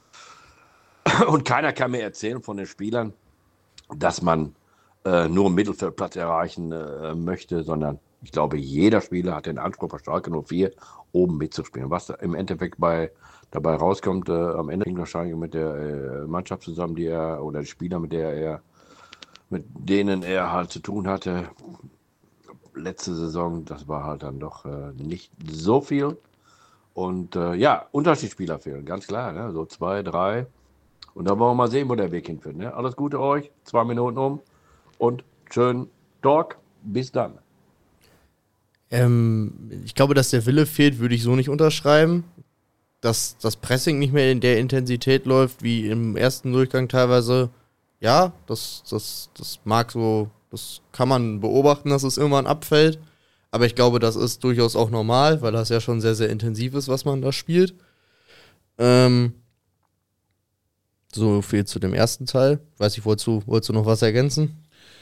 Und keiner kann mir erzählen von den Spielern, dass man äh, nur einen Mittelfeldplatz erreichen äh, möchte, sondern ich glaube, jeder Spieler hat den Anspruch, bei Schalke null vier oben mitzuspielen. Was im Endeffekt bei, dabei rauskommt, äh, am Ende hängt wahrscheinlich mit der äh, Mannschaft zusammen, die er, oder die Spieler, mit der er, mit denen er halt zu tun hatte. Letzte Saison, das war halt dann doch äh, nicht so viel. Und äh, ja, Unterschiedsspieler fehlen, ganz klar, ne? So zwei, drei. Und dann wollen wir mal sehen, wo der Weg hinführt. Ne? Alles Gute euch, zwei Minuten um und schönen Talk. Bis dann. Ähm, ich glaube, dass der Wille fehlt, würde ich so nicht unterschreiben. Dass das Pressing nicht mehr in der Intensität läuft, wie im ersten Durchgang teilweise. Ja, das, das, das mag so, das kann man beobachten, dass es irgendwann abfällt. Aber ich glaube, das ist durchaus auch normal, weil das ja schon sehr, sehr intensiv ist, was man da spielt. Ähm, so viel zu dem ersten Teil. Weiß ich, wolltest du, wolltest du noch was ergänzen?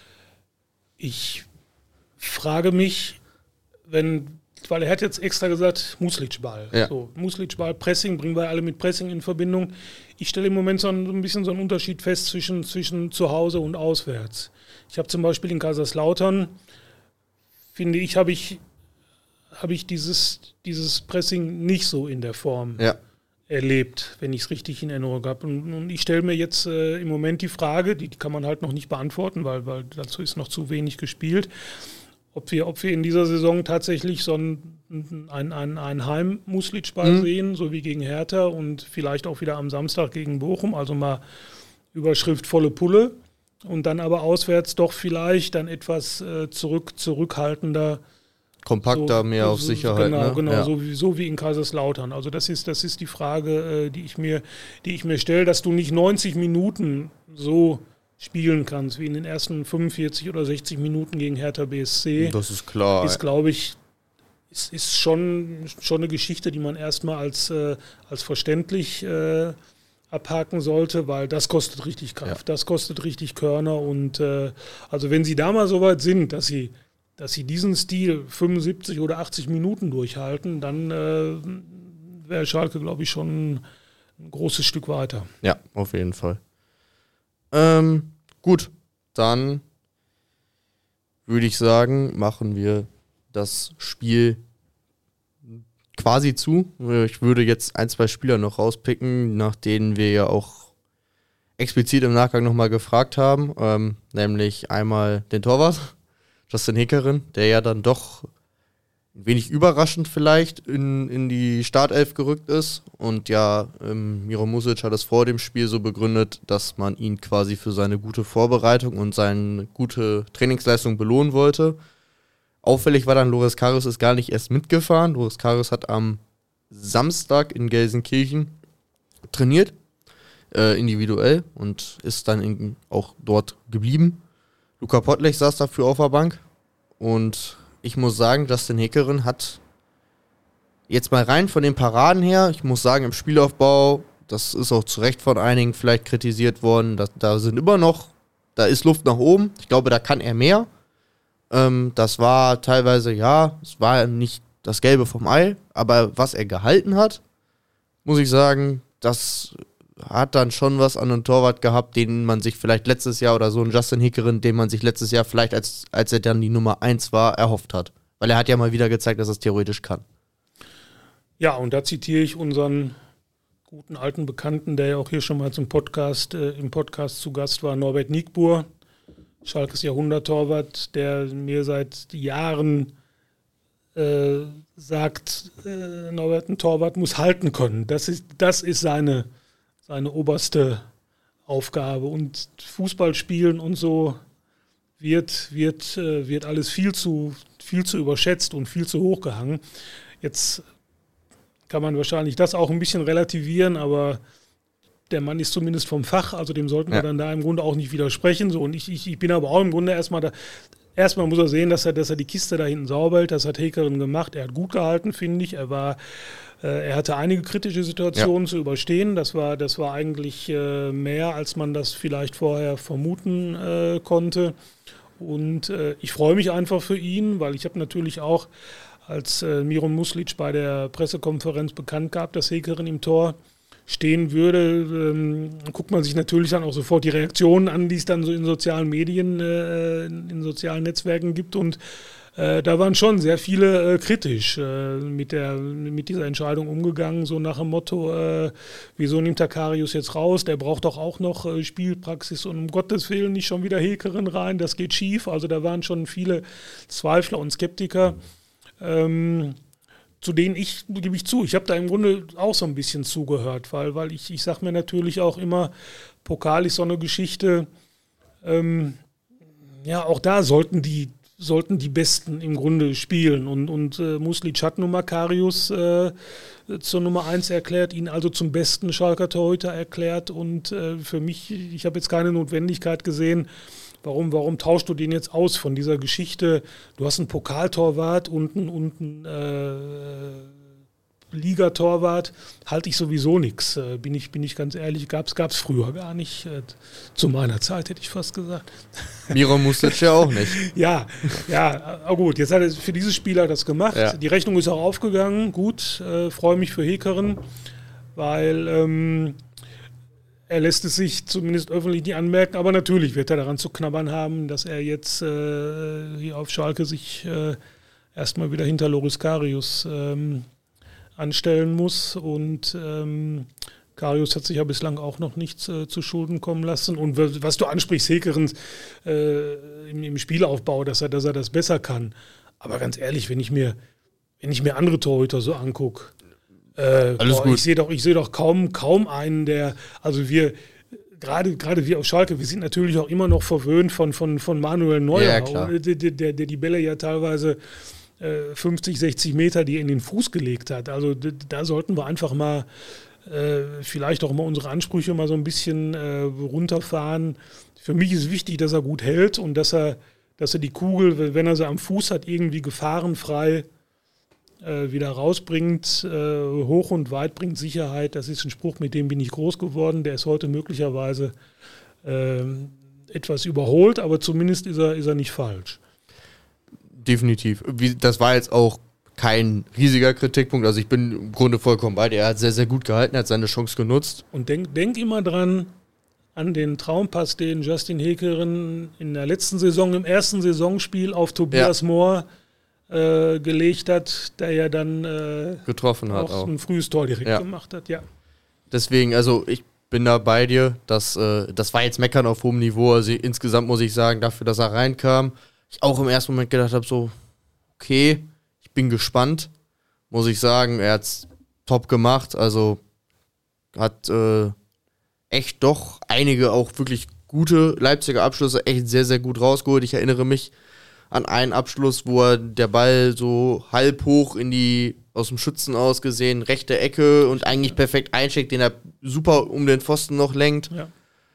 Ich frage mich, wenn, weil er hat jetzt extra gesagt, Muslic-Ball. Ja. So, Muslic-Ball, Pressing, bringen wir alle mit Pressing in Verbindung. Ich stelle im Moment so ein, so ein bisschen so einen Unterschied fest zwischen, zwischen zu Hause und auswärts. Ich habe zum Beispiel in Kaiserslautern, finde ich, habe ich, habe ich dieses, dieses Pressing nicht so in der Form Ja. erlebt, wenn ich es richtig in Erinnerung habe. Und, und ich stelle mir jetzt äh, im Moment die Frage, die, die kann man halt noch nicht beantworten, weil, weil dazu ist noch zu wenig gespielt, ob wir, ob wir in dieser Saison tatsächlich so einen ein, ein, ein Heim-Muslic-Ball mhm. sehen, so wie gegen Hertha und vielleicht auch wieder am Samstag gegen Bochum, also mal Überschrift volle Pulle und dann aber auswärts doch vielleicht dann etwas äh, zurück, zurückhaltender, Kompakter, so, mehr auf so, Sicherheit. Genau, ne? genau ja. so, wie, so wie in Kaiserslautern. Also das ist, das ist die Frage, äh, die ich mir, die ich mir stelle, dass du nicht neunzig Minuten so spielen kannst, wie in den ersten fünfundvierzig oder sechzig Minuten gegen Hertha B S C. Das ist klar. Ist, glaube ich, ist, ist schon, schon eine Geschichte, die man erstmal als, äh, als verständlich äh, abhaken sollte, weil das kostet richtig Kraft, ja. das kostet richtig Körner und äh, also wenn sie da mal so weit sind, dass sie dass sie diesen Stil fünfundsiebzig oder achtzig Minuten durchhalten, dann äh, wäre Schalke, glaube ich, schon ein großes Stück weiter. Ja, auf jeden Fall. Ähm, gut, dann würde ich sagen, machen wir das Spiel quasi zu. Ich würde jetzt ein, zwei Spieler noch rauspicken, nach denen wir ja auch explizit im Nachgang nochmal gefragt haben, ähm, nämlich einmal den Torwart, Justin Hickerin, der ja dann doch ein wenig überraschend vielleicht in, in die Startelf gerückt ist. Und ja, ähm, Miro Music hat es vor dem Spiel so begründet, dass man ihn quasi für seine gute Vorbereitung und seine gute Trainingsleistung belohnen wollte. Auffällig war dann, Loris Karius ist gar nicht erst mitgefahren. Loris Karius hat am Samstag in Gelsenkirchen trainiert, äh, individuell, und ist dann in, auch dort geblieben. Luka Pottlech saß dafür auf der Bank und ich muss sagen, Justin Hickerin hat jetzt mal rein von den Paraden her, ich muss sagen, im Spielaufbau, das ist auch zu Recht von einigen vielleicht kritisiert worden, da, da sind immer noch, da ist Luft nach oben, ich glaube, da kann er mehr, Ähm, das war teilweise, ja, es war nicht das Gelbe vom Ei, aber was er gehalten hat, muss ich sagen, das hat dann schon was an einem Torwart gehabt, den man sich vielleicht letztes Jahr oder so einen Justin Hickerin, den man sich letztes Jahr vielleicht, als, als er dann die Nummer eins war, erhofft hat. Weil er hat ja mal wieder gezeigt, dass er es theoretisch kann. Ja, und da zitiere ich unseren guten alten Bekannten, der ja auch hier schon mal zum Podcast, äh, im Podcast zu Gast war, Norbert Niegbur, Schalkes Jahrhundert-Torwart, der mir seit Jahren äh, sagt, äh, Norbert, ein Torwart muss halten können. Das ist, das ist seine, seine oberste Aufgabe. Und Fußball spielen und so wird, wird, äh, wird alles viel zu, viel zu überschätzt und viel zu hoch gehangen. Jetzt kann man wahrscheinlich das auch ein bisschen relativieren, aber der Mann ist zumindest vom Fach, also dem sollten ja. wir dann da im Grunde auch nicht widersprechen. So, und ich, ich, ich bin aber auch im Grunde erstmal da, erstmal muss er sehen, dass er, dass er die Kiste da hinten sauber hält, das hat Hickerin gemacht, er hat gut gehalten, finde ich, er war, äh, er hatte einige kritische Situationen ja. zu überstehen, das war, das war eigentlich äh, mehr, als man das vielleicht vorher vermuten äh, konnte und äh, ich freue mich einfach für ihn, weil ich habe natürlich auch, als äh, Miron Muslic bei der Pressekonferenz bekannt gab, dass Hickerin im Tor stehen würde, ähm, guckt man sich natürlich dann auch sofort die Reaktionen an, die es dann so in sozialen Medien, äh, in sozialen Netzwerken gibt und äh, da waren schon sehr viele äh, kritisch äh, mit, der, mit dieser Entscheidung umgegangen, so nach dem Motto, äh, wieso nimmt der Karius jetzt raus, der braucht doch auch noch äh, Spielpraxis und um Gottes Willen nicht schon wieder Hickerin rein, das geht schief, also da waren schon viele Zweifler und Skeptiker, ähm, zu denen ich, gebe ich zu, ich habe da im Grunde auch so ein bisschen zugehört, weil, weil ich, ich sage mir natürlich auch immer, Pokal ist so eine Geschichte, ähm, ja, auch da sollten die, sollten die Besten im Grunde spielen und, und äh, Muslic hat nun mal Karius äh, zur Nummer eins erklärt, ihn also zum besten Schalker Torhüter erklärt und äh, für mich, ich habe jetzt keine Notwendigkeit gesehen, Warum, warum tauschst du den jetzt aus von dieser Geschichte? Du hast einen Pokaltorwart und einen, und einen äh, Ligatorwart, halte ich sowieso nichts. Äh, bin ich, bin ich ganz ehrlich, gab es früher gar nicht. Äh, zu meiner Zeit hätte ich fast gesagt. Miron Muslic ja auch nicht. ja, ja, aber gut, jetzt hat er für dieses Spieler das gemacht. Ja. Die Rechnung ist auch aufgegangen. Gut, äh, freue mich für Hickerin, weil ähm, er lässt es sich zumindest öffentlich nicht anmerken, aber natürlich wird er daran zu knabbern haben, dass er jetzt äh, hier auf Schalke sich äh, erstmal wieder hinter Loris Karius ähm, anstellen muss. Und ähm, Karius hat sich ja bislang auch noch nichts äh, zu Schulden kommen lassen. Und was du ansprichst, Hickerin äh, im, im Spielaufbau, dass er, dass er das besser kann. Aber ganz ehrlich, wenn ich mir, wenn ich mir andere Torhüter so angucke, Äh, Alles boah, gut. Ich sehe doch, ich sehe doch kaum, kaum einen, der, also wir, gerade, gerade wir auf Schalke, wir sind natürlich auch immer noch verwöhnt von, von, von Manuel Neuer, Ja, klar. der, der, der, der die Bälle ja teilweise äh, fünfzig, sechzig Meter, die er in den Fuß gelegt hat. Also d- da sollten wir einfach mal äh, vielleicht auch mal unsere Ansprüche mal so ein bisschen äh, runterfahren. Für mich ist wichtig, dass er gut hält und dass er, dass er die Kugel, wenn er sie am Fuß hat, irgendwie gefahrenfrei wieder rausbringt, äh, hoch und weit bringt Sicherheit. Das ist ein Spruch, mit dem bin ich groß geworden. Der ist heute möglicherweise äh, etwas überholt, aber zumindest ist er, ist er nicht falsch. Definitiv. Wie, das war jetzt auch kein riesiger Kritikpunkt. Also ich bin im Grunde vollkommen bei dir. Er hat sehr, sehr gut gehalten, er hat seine Chance genutzt. Und denk, denk immer dran an den Traumpass, den Justin Hickerin in der letzten Saison, im ersten Saisonspiel auf Tobias ja. Mohr Äh, gelegt hat, der ja dann äh, getroffen hat auch auch. ein frühes Tor direkt ja. gemacht hat, ja. Deswegen, also ich bin da bei dir, dass, äh, das war jetzt Meckern auf hohem Niveau, also insgesamt muss ich sagen, dafür, dass er reinkam, ich auch im ersten Moment gedacht habe, so, okay, ich bin gespannt, muss ich sagen, er hat's top gemacht, also hat äh, echt doch einige auch wirklich gute Leipziger Abschlüsse echt sehr, sehr gut rausgeholt. Ich erinnere mich an einen Abschluss, wo er der Ball so halb hoch in die, aus dem Schützen aus gesehen, rechte Ecke und eigentlich perfekt einsteckt, den er super um den Pfosten noch lenkt. Ja.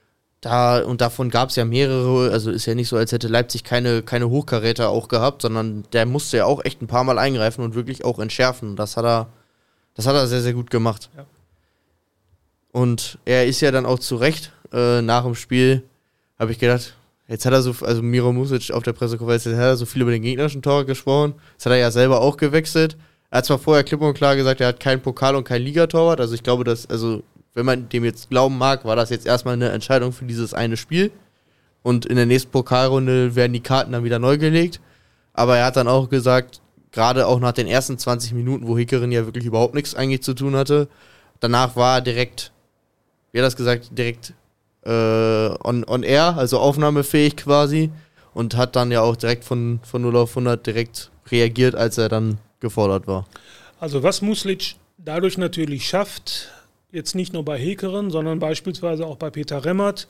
Da, und davon gab es ja mehrere, also ist ja nicht so, als hätte Leipzig keine, keine Hochkaräter auch gehabt, sondern der musste ja auch echt ein paar Mal eingreifen und wirklich auch entschärfen. Das hat er, das hat er sehr, sehr gut gemacht. Ja. Und er ist ja dann auch zu Recht, äh, nach dem Spiel, habe ich gedacht, jetzt hat er so, also Miro Music auf der Pressekonferenz, jetzt hat er so viel über den gegnerischen Torwart gesprochen. Jetzt hat er ja selber auch gewechselt. Er hat zwar vorher klipp und klar gesagt, er hat keinen Pokal- und kein Ligatorwart. Also ich glaube, dass, also wenn man dem jetzt glauben mag, war das jetzt erstmal eine Entscheidung für dieses eine Spiel. Und in der nächsten Pokalrunde werden die Karten dann wieder neu gelegt. Aber er hat dann auch gesagt, gerade auch nach den ersten zwanzig Minuten, wo Häkeren ja wirklich überhaupt nichts eigentlich zu tun hatte, danach war er direkt, wie hat er das gesagt, direkt äh, on, on air, also aufnahmefähig quasi. Und hat dann ja auch direkt von, von null auf hundert direkt reagiert, als er dann gefordert war. Also was Muslic dadurch natürlich schafft, jetzt nicht nur bei Häkeren, sondern beispielsweise auch bei Peter Remmert,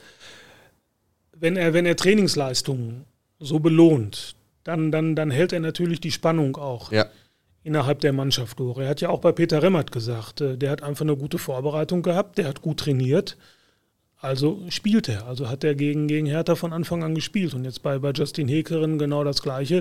wenn er, wenn er Trainingsleistungen so belohnt, dann, dann, dann hält er natürlich die Spannung auch ja. innerhalb der Mannschaft durch. Er hat ja auch bei Peter Remmert gesagt, der hat einfach eine gute Vorbereitung gehabt, der hat gut trainiert, also spielt er. Also hat er gegen, gegen Hertha von Anfang an gespielt. Und jetzt bei, bei Justin Häkeren genau das Gleiche.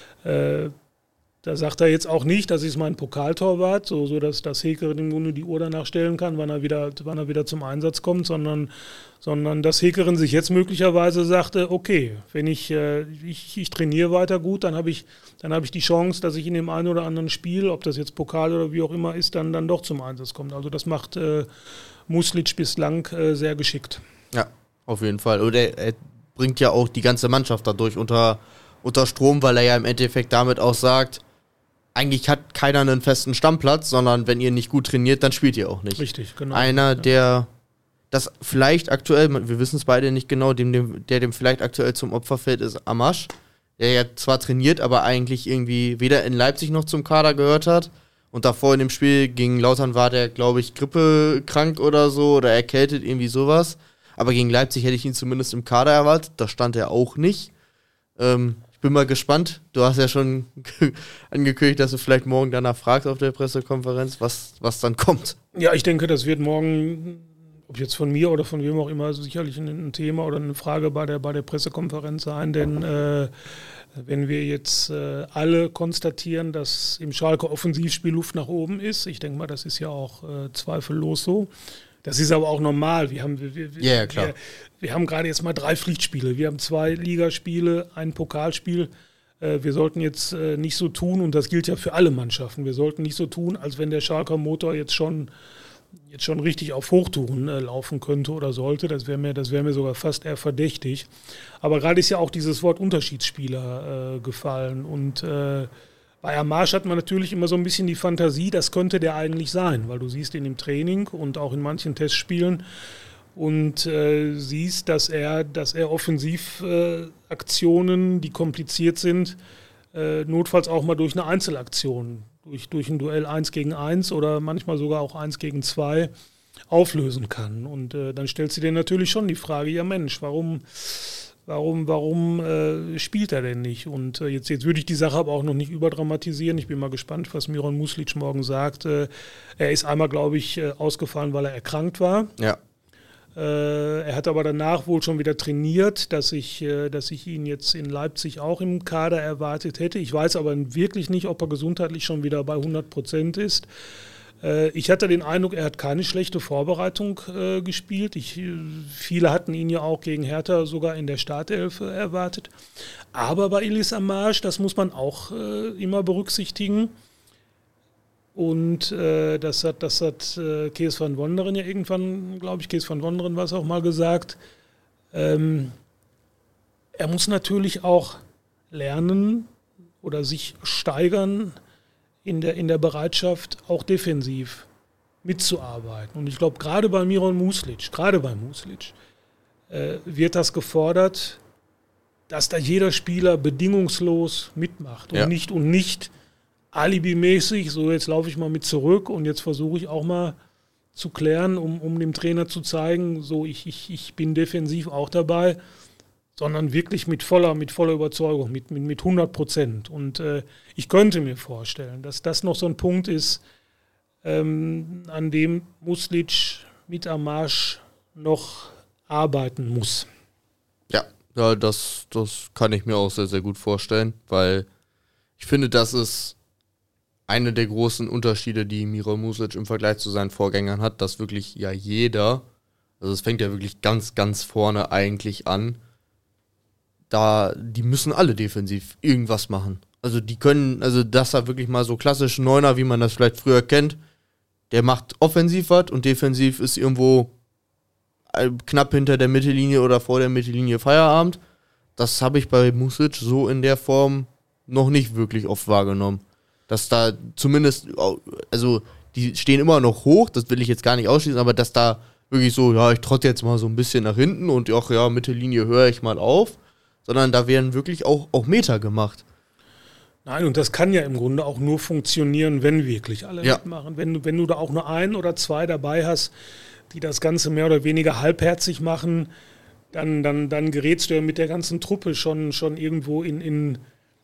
Äh, Da sagt er jetzt auch nicht, das ist mein Pokaltorwart, so, so dass das Häkeren im Grunde die Uhr danach stellen kann, wann er wieder, wann er wieder zum Einsatz kommt, sondern, sondern dass Häkeren sich jetzt möglicherweise sagte, okay, wenn ich, äh, ich, ich trainiere weiter gut, dann habe ich, dann habe ich die Chance, dass ich in dem einen oder anderen Spiel, ob das jetzt Pokal oder wie auch immer ist, dann, dann doch zum Einsatz kommt. Also das macht äh, Muslic bislang äh, sehr geschickt. Ja, auf jeden Fall. Und er, er bringt ja auch die ganze Mannschaft dadurch unter, unter Strom, weil er ja im Endeffekt damit auch sagt, eigentlich hat keiner einen festen Stammplatz, sondern wenn ihr nicht gut trainiert, dann spielt ihr auch nicht. Richtig, genau. Einer, ja. der das vielleicht aktuell, wir wissen es beide nicht genau, dem, dem, der dem vielleicht aktuell zum Opfer fällt, ist Amash, der ja zwar trainiert, aber eigentlich irgendwie weder in Leipzig noch zum Kader gehört hat. Und davor in dem Spiel gegen Lautern war der, glaube ich, grippekrank oder so oder erkältet, irgendwie sowas. Aber gegen Leipzig hätte ich ihn zumindest im Kader erwartet, da stand er auch nicht. Ähm, Ich bin mal gespannt. Du hast ja schon angekündigt, dass du vielleicht morgen danach fragst auf der Pressekonferenz, was, was dann kommt. Ja, ich denke, das wird morgen, ob jetzt von mir oder von wem auch immer, sicherlich ein Thema oder eine Frage bei der, bei der Pressekonferenz sein. Denn äh, wenn wir jetzt äh, alle konstatieren, dass im Schalke Offensivspiel Luft nach oben ist, ich denke mal, das ist ja auch äh, zweifellos so. Das ist aber auch normal. Wir haben, wir, wir, ja, ja, klar. wir, wir haben gerade jetzt mal drei Pflichtspiele. Wir haben zwei Ligaspiele, ein Pokalspiel. Äh, wir sollten jetzt äh, nicht so tun, und das gilt ja für alle Mannschaften, wir sollten nicht so tun, als wenn der Schalker Motor jetzt schon, jetzt schon richtig auf Hochtouren äh, laufen könnte oder sollte. Das wäre mir, das wäre mir sogar fast eher verdächtig. Aber gerade ist ja auch dieses Wort Unterschiedsspieler äh, gefallen. Und äh, bei Amash hat man natürlich immer so ein bisschen die Fantasie, das könnte der eigentlich sein, weil du siehst ihn im Training und auch in manchen Testspielen und äh, siehst, dass er, dass er Offensivaktionen, äh, die kompliziert sind, äh, notfalls auch mal durch eine Einzelaktion, durch, durch ein Duell eins gegen eins oder manchmal sogar auch eins gegen zwei auflösen kann. Und äh, dann stellst du dir natürlich schon die Frage, ja Mensch, warum... Warum, warum äh, spielt er denn nicht? Und äh, jetzt, jetzt würde ich die Sache aber auch noch nicht überdramatisieren. Ich bin mal gespannt, was Miron Muslic morgen sagt. Äh, er ist einmal, glaube ich, äh, ausgefallen, weil er erkrankt war. Ja. Äh, er hat aber danach wohl schon wieder trainiert, dass ich, äh, dass ich ihn jetzt in Leipzig auch im Kader erwartet hätte. Ich weiß aber wirklich nicht, ob er gesundheitlich schon wieder bei hundert Prozent ist. Ich hatte den Eindruck, er hat keine schlechte Vorbereitung äh, gespielt. Ich, viele hatten ihn ja auch gegen Hertha sogar in der Startelf äh, erwartet. Aber bei Elis Amash, das muss man auch äh, immer berücksichtigen. Und äh, das hat, das hat äh, Kees van Wonderen ja irgendwann, glaube ich, Kees van Wonderen war es auch mal gesagt. Ähm, er muss natürlich auch lernen oder sich steigern, in der, in der Bereitschaft, auch defensiv mitzuarbeiten. Und ich glaube, gerade bei Miron Muslic, gerade bei Muslic, äh, wird das gefordert, dass da jeder Spieler bedingungslos mitmacht und, ja. nicht, und nicht alibimäßig, so jetzt laufe ich mal mit zurück und jetzt versuche ich auch mal zu klären, um, um dem Trainer zu zeigen, so ich, ich, ich bin defensiv auch dabei, sondern wirklich mit voller, mit voller Überzeugung, mit, mit, mit hundert Prozent. Und äh, ich könnte mir vorstellen, dass das noch so ein Punkt ist, ähm, an dem Muslic mit Amash noch arbeiten muss. Ja, ja das, das kann ich mir auch sehr, sehr gut vorstellen, weil ich finde, das ist einer der großen Unterschiede, die Miro Muslic im Vergleich zu seinen Vorgängern hat, dass wirklich ja jeder, also es fängt ja wirklich ganz, ganz vorne eigentlich an, da, die müssen alle defensiv irgendwas machen. Also die können, also das da wirklich mal so klassisch Neuner, wie man das vielleicht früher kennt, der macht offensiv was und defensiv ist irgendwo knapp hinter der Mittellinie oder vor der Mittellinie Feierabend. Das habe ich bei Mušić so in der Form noch nicht wirklich oft wahrgenommen. Dass da zumindest, also die stehen immer noch hoch, das will ich jetzt gar nicht ausschließen, aber dass da wirklich so, ja, ich trotte jetzt mal so ein bisschen nach hinten und ach ja, Mittellinie höre ich mal auf, sondern da werden wirklich auch, auch Meter gemacht. Nein, und das kann ja im Grunde auch nur funktionieren, wenn wirklich alle ja. mitmachen. Wenn du, wenn du da auch nur ein oder zwei dabei hast, die das Ganze mehr oder weniger halbherzig machen, dann, dann, dann gerätst du ja mit der ganzen Truppe schon, schon irgendwo in, in,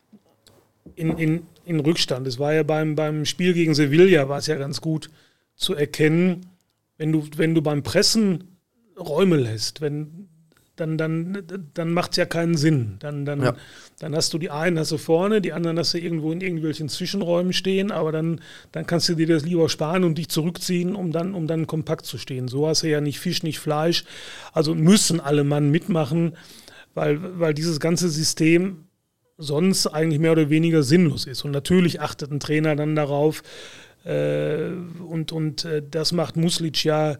in, in, in Rückstand. Es war ja beim, beim Spiel gegen Sevilla, war es ja ganz gut zu erkennen, wenn du, wenn du beim Pressen Räume lässt, wenn, dann, dann, dann macht es ja keinen Sinn. Dann, dann, ja. dann hast du die einen hast du vorne, die anderen hast du irgendwo in irgendwelchen Zwischenräumen stehen, aber dann, dann kannst du dir das lieber sparen und dich zurückziehen, um dann, um dann kompakt zu stehen. So hast du ja nicht Fisch, nicht Fleisch. Also müssen alle Mann mitmachen, weil, weil dieses ganze System sonst eigentlich mehr oder weniger sinnlos ist. Und natürlich achtet ein Trainer dann darauf, äh, und, und äh, das macht Mušić ja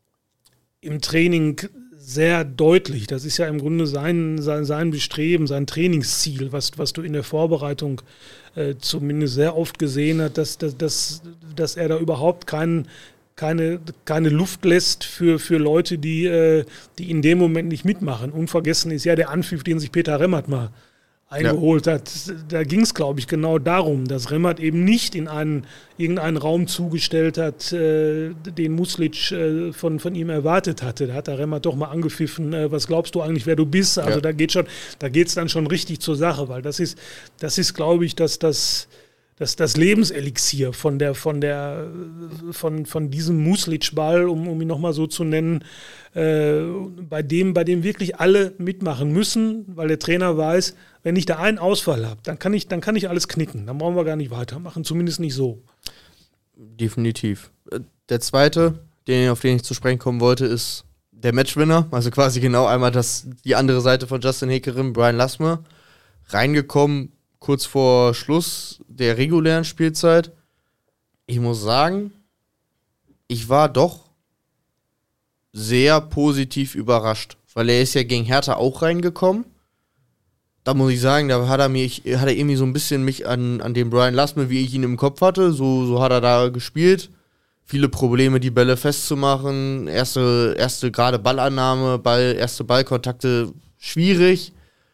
im Training sehr deutlich. Das ist ja im Grunde sein, sein, sein Bestreben, sein Trainingsziel, was, was du in der Vorbereitung äh, zumindest sehr oft gesehen hast, dass, dass, dass, dass er da überhaupt kein, keine, keine Luft lässt für, für Leute, die, äh, die in dem Moment nicht mitmachen. Unvergessen ist ja der Anpfiff, den sich Peter Remmert mal eingeholt ja. hat. Da ging es, glaube ich, genau darum, dass Remmert eben nicht in einen, irgendeinen Raum zugestellt hat, äh, den Mušić äh, von, von ihm erwartet hatte. Da hat der Remmert doch mal angepfiffen, äh, was glaubst du eigentlich, wer du bist? Also ja. da geht schon, da geht's dann schon richtig zur Sache, weil das ist, das ist, glaube ich, dass das Das, das Lebenselixier von der, von der, von, von diesem Mušić-Ball, um, um ihn nochmal so zu nennen, äh, bei dem, bei dem wirklich alle mitmachen müssen, weil der Trainer weiß, wenn ich da einen Ausfall habe, dann kann ich, dann kann ich alles knicken. Dann brauchen wir gar nicht weitermachen, zumindest nicht so. Definitiv. Der zweite, den, auf den ich zu sprechen kommen wollte, ist der Matchwinner, also quasi genau einmal das, die andere Seite von Justin Hekerim, Brian Lasme, reingekommen, kurz vor Schluss der regulären Spielzeit. Ich muss sagen, ich war doch sehr positiv überrascht, weil er ist ja gegen Hertha auch reingekommen. Da muss ich sagen, da hat er mich, hat er irgendwie so ein bisschen mich an, an den Brian Lasme, wie ich ihn im Kopf hatte, so, so hat er da gespielt. Viele Probleme, die Bälle festzumachen, erste, erste gerade Ballannahme, Ball, erste Ballkontakte, schwierig.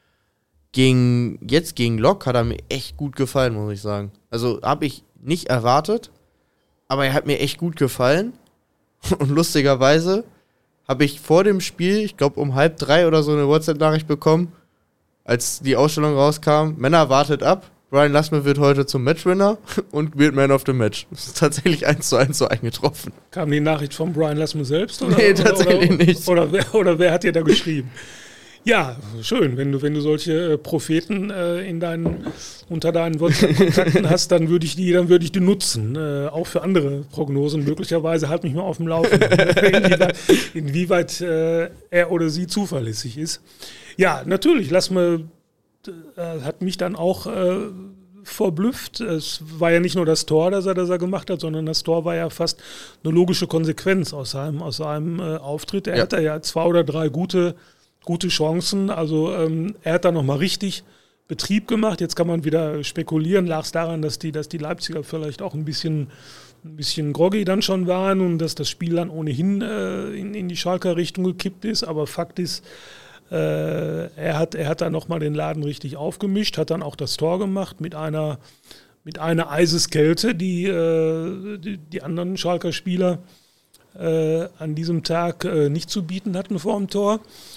Gegen, jetzt gegen Lok hat er mir echt gut gefallen, muss ich sagen. Also habe ich nicht erwartet, aber er hat mir echt gut gefallen. Und lustigerweise habe ich vor dem Spiel, ich glaube um halb drei oder so, eine WhatsApp-Nachricht bekommen, als die Ausstellung rauskam, Männer wartet ab, Brian Lasme wird heute zum Matchwinner und wird Man of the Match. Das ist tatsächlich eins zu eins so eingetroffen. Kam die Nachricht von Brian Lasme selbst? Oder, nee, tatsächlich oder, oder, nicht. Oder wer, oder wer hat dir da geschrieben? Ja, schön. Wenn du, wenn du solche äh, Propheten äh, in deinen, unter deinen WhatsApp-Kontakten hast, dann würde ich die, dann würde ich die nutzen. Äh, auch für andere Prognosen. Möglicherweise halt mich mal auf dem Laufenden, inwieweit, inwieweit äh, er oder sie zuverlässig ist. Ja, natürlich. Lass mal, äh, hat mich dann auch äh, verblüfft. Es war ja nicht nur das Tor, das er, das er gemacht hat, sondern das Tor war ja fast eine logische Konsequenz aus seinem, aus seinem äh, Auftritt. Er ja. hatte ja zwei oder drei gute gute Chancen, also ähm, er hat da nochmal richtig Betrieb gemacht. Jetzt kann man wieder spekulieren, lag es daran, dass die, dass die Leipziger vielleicht auch ein bisschen, ein bisschen groggy dann schon waren und dass das Spiel dann ohnehin äh, in, in die Schalker Richtung gekippt ist, aber Fakt ist, äh, er hat, er hat da nochmal den Laden richtig aufgemischt, hat dann auch das Tor gemacht mit einer, mit einer Eiseskälte, die, äh, die, die anderen Schalker Spieler äh, an diesem Tag äh, nicht zu bieten hatten vor dem Tor.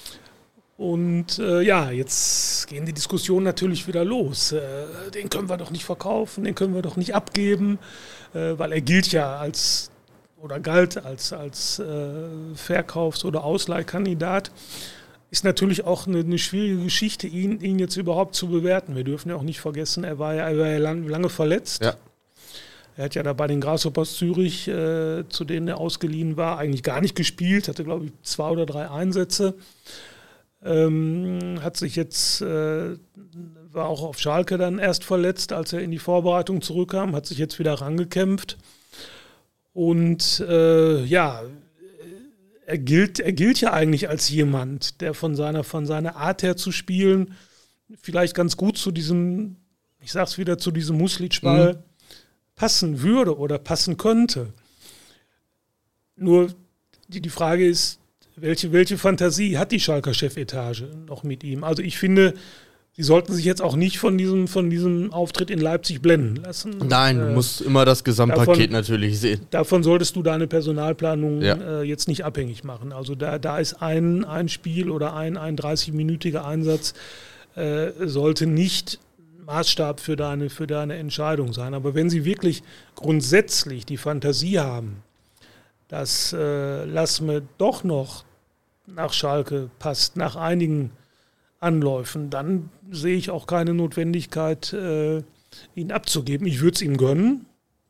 Und äh, ja, jetzt gehen die Diskussionen natürlich wieder los. Äh, den können wir doch nicht verkaufen, den können wir doch nicht abgeben, äh, weil er gilt ja als, oder galt als, als äh, Verkaufs- oder Ausleihkandidat. Ist natürlich auch eine, eine schwierige Geschichte, ihn, ihn jetzt überhaupt zu bewerten. Wir dürfen ja auch nicht vergessen, er war ja, er war ja lang, lange verletzt. Ja. Er hat ja da bei den Grasshoppers Zürich, äh, zu denen er ausgeliehen war, eigentlich gar nicht gespielt, hatte, glaube ich, zwei oder drei Einsätze. Ähm, hat sich jetzt, äh, war auch auf Schalke dann erst verletzt, als er in die Vorbereitung zurückkam, hat sich jetzt wieder rangekämpft. Und äh, ja, er gilt, er gilt ja eigentlich als jemand, der von seiner, von seiner Art her zu spielen vielleicht ganz gut zu diesem, ich sag's wieder, zu diesem Muslic-Ball mhm. passen würde oder passen könnte. Nur die, die Frage ist, welche, welche Fantasie hat die Schalker Chefetage noch mit ihm? Also ich finde, sie sollten sich jetzt auch nicht von diesem, von diesem Auftritt in Leipzig blenden lassen. Nein, du äh, musst immer das Gesamtpaket davon, natürlich sehen. Davon solltest du deine Personalplanung ja. äh, jetzt nicht abhängig machen. Also da, da ist ein, ein Spiel oder ein, ein dreißig-minütiger Einsatz äh, sollte nicht Maßstab für deine, für deine Entscheidung sein. Aber wenn sie wirklich grundsätzlich die Fantasie haben, dass äh, Lasme doch noch nach Schalke passt, nach einigen Anläufen, dann sehe ich auch keine Notwendigkeit, äh, ihn abzugeben. Ich würde es ihm gönnen.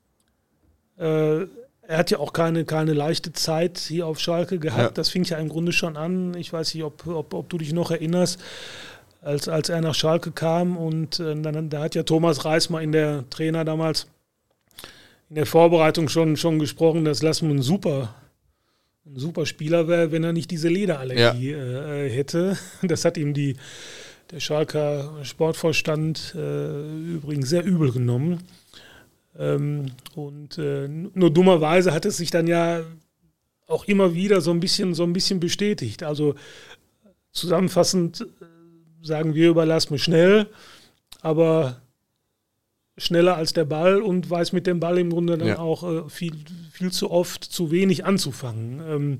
Äh, er hat ja auch keine, keine leichte Zeit hier auf Schalke gehabt. Ja. Das fing ja im Grunde schon an. Ich weiß nicht, ob, ob, ob du dich noch erinnerst, als, als er nach Schalke kam. Und äh, dann da hat ja Thomas Reis mal in der Trainer damals in der Vorbereitung schon, schon gesprochen, dass Lasme ein super ein super Spieler wäre, wenn er nicht diese Lederallergie ja. äh, hätte. Das hat ihm die, der Schalker Sportvorstand äh, übrigens sehr übel genommen. Ähm, und äh, nur dummerweise hat es sich dann ja auch immer wieder so ein bisschen, so ein bisschen bestätigt. Also zusammenfassend äh, sagen wir über Lasme schnell, aber schneller als der Ball und weiß mit dem Ball im Grunde dann ja. auch äh, viel, viel zu oft zu wenig anzufangen. Ähm,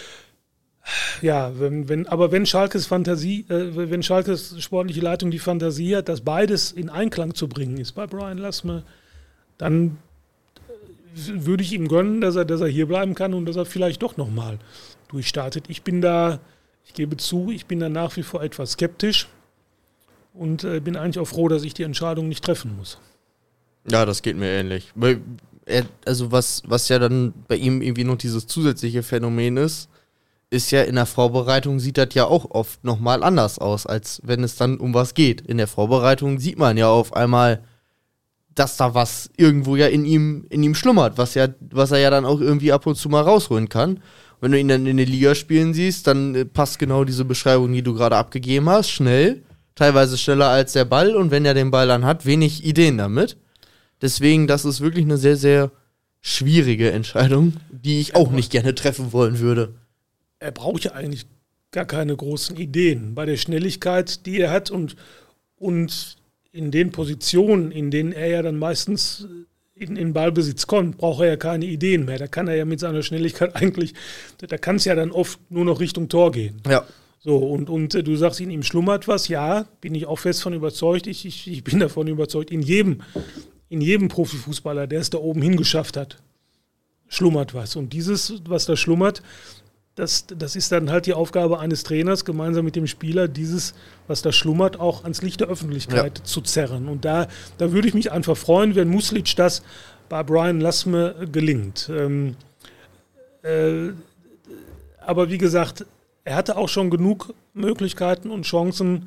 ja, wenn, wenn, aber wenn Schalkes Fantasie, äh, wenn Schalkes sportliche Leitung die Fantasie hat, dass beides in Einklang zu bringen ist bei Brian Lasme, dann äh, würde ich ihm gönnen, dass er, dass er hier bleiben kann und dass er vielleicht doch nochmal durchstartet. Ich bin da, ich gebe zu, ich bin da nach wie vor etwas skeptisch und äh, bin eigentlich auch froh, dass ich die Entscheidung nicht treffen muss. Ja, das geht mir ähnlich. Weil er, also was, was ja dann bei ihm irgendwie noch dieses zusätzliche Phänomen ist, ist ja in der Vorbereitung sieht das ja auch oft nochmal anders aus, als wenn es dann um was geht. In der Vorbereitung sieht man ja auf einmal, dass da was irgendwo ja in ihm, in ihm schlummert, was ja, was er ja dann auch irgendwie ab und zu mal rausholen kann. Wenn du ihn dann in den Ligaspielen siehst, dann äh, passt genau diese Beschreibung, die du gerade abgegeben hast, schnell, teilweise schneller als der Ball und wenn er den Ball dann hat, wenig Ideen damit. Deswegen, das ist wirklich eine sehr, sehr schwierige Entscheidung, die ich auch nicht gerne treffen wollen würde. Er braucht ja eigentlich gar keine großen Ideen. Bei der Schnelligkeit, die er hat und, und in den Positionen, in denen er ja dann meistens in, in Ballbesitz kommt, braucht er ja keine Ideen mehr. Da kann er ja mit seiner Schnelligkeit eigentlich, da kann es ja dann oft nur noch Richtung Tor gehen. Ja. So, und, und du sagst, in ihm schlummert was. Ja, bin ich auch fest von überzeugt. Ich, ich, ich bin davon überzeugt, in jedem In jedem Profifußballer, der es da oben hingeschafft hat, schlummert was. Und dieses, was da schlummert, das, das ist dann halt die Aufgabe eines Trainers, gemeinsam mit dem Spieler, dieses, was da schlummert, auch ans Licht der Öffentlichkeit ja. zu zerren. Und da, da würde ich mich einfach freuen, wenn Muslic das bei Brian Lasme gelingt. Ähm, äh, aber wie gesagt, er hatte auch schon genug Möglichkeiten und Chancen,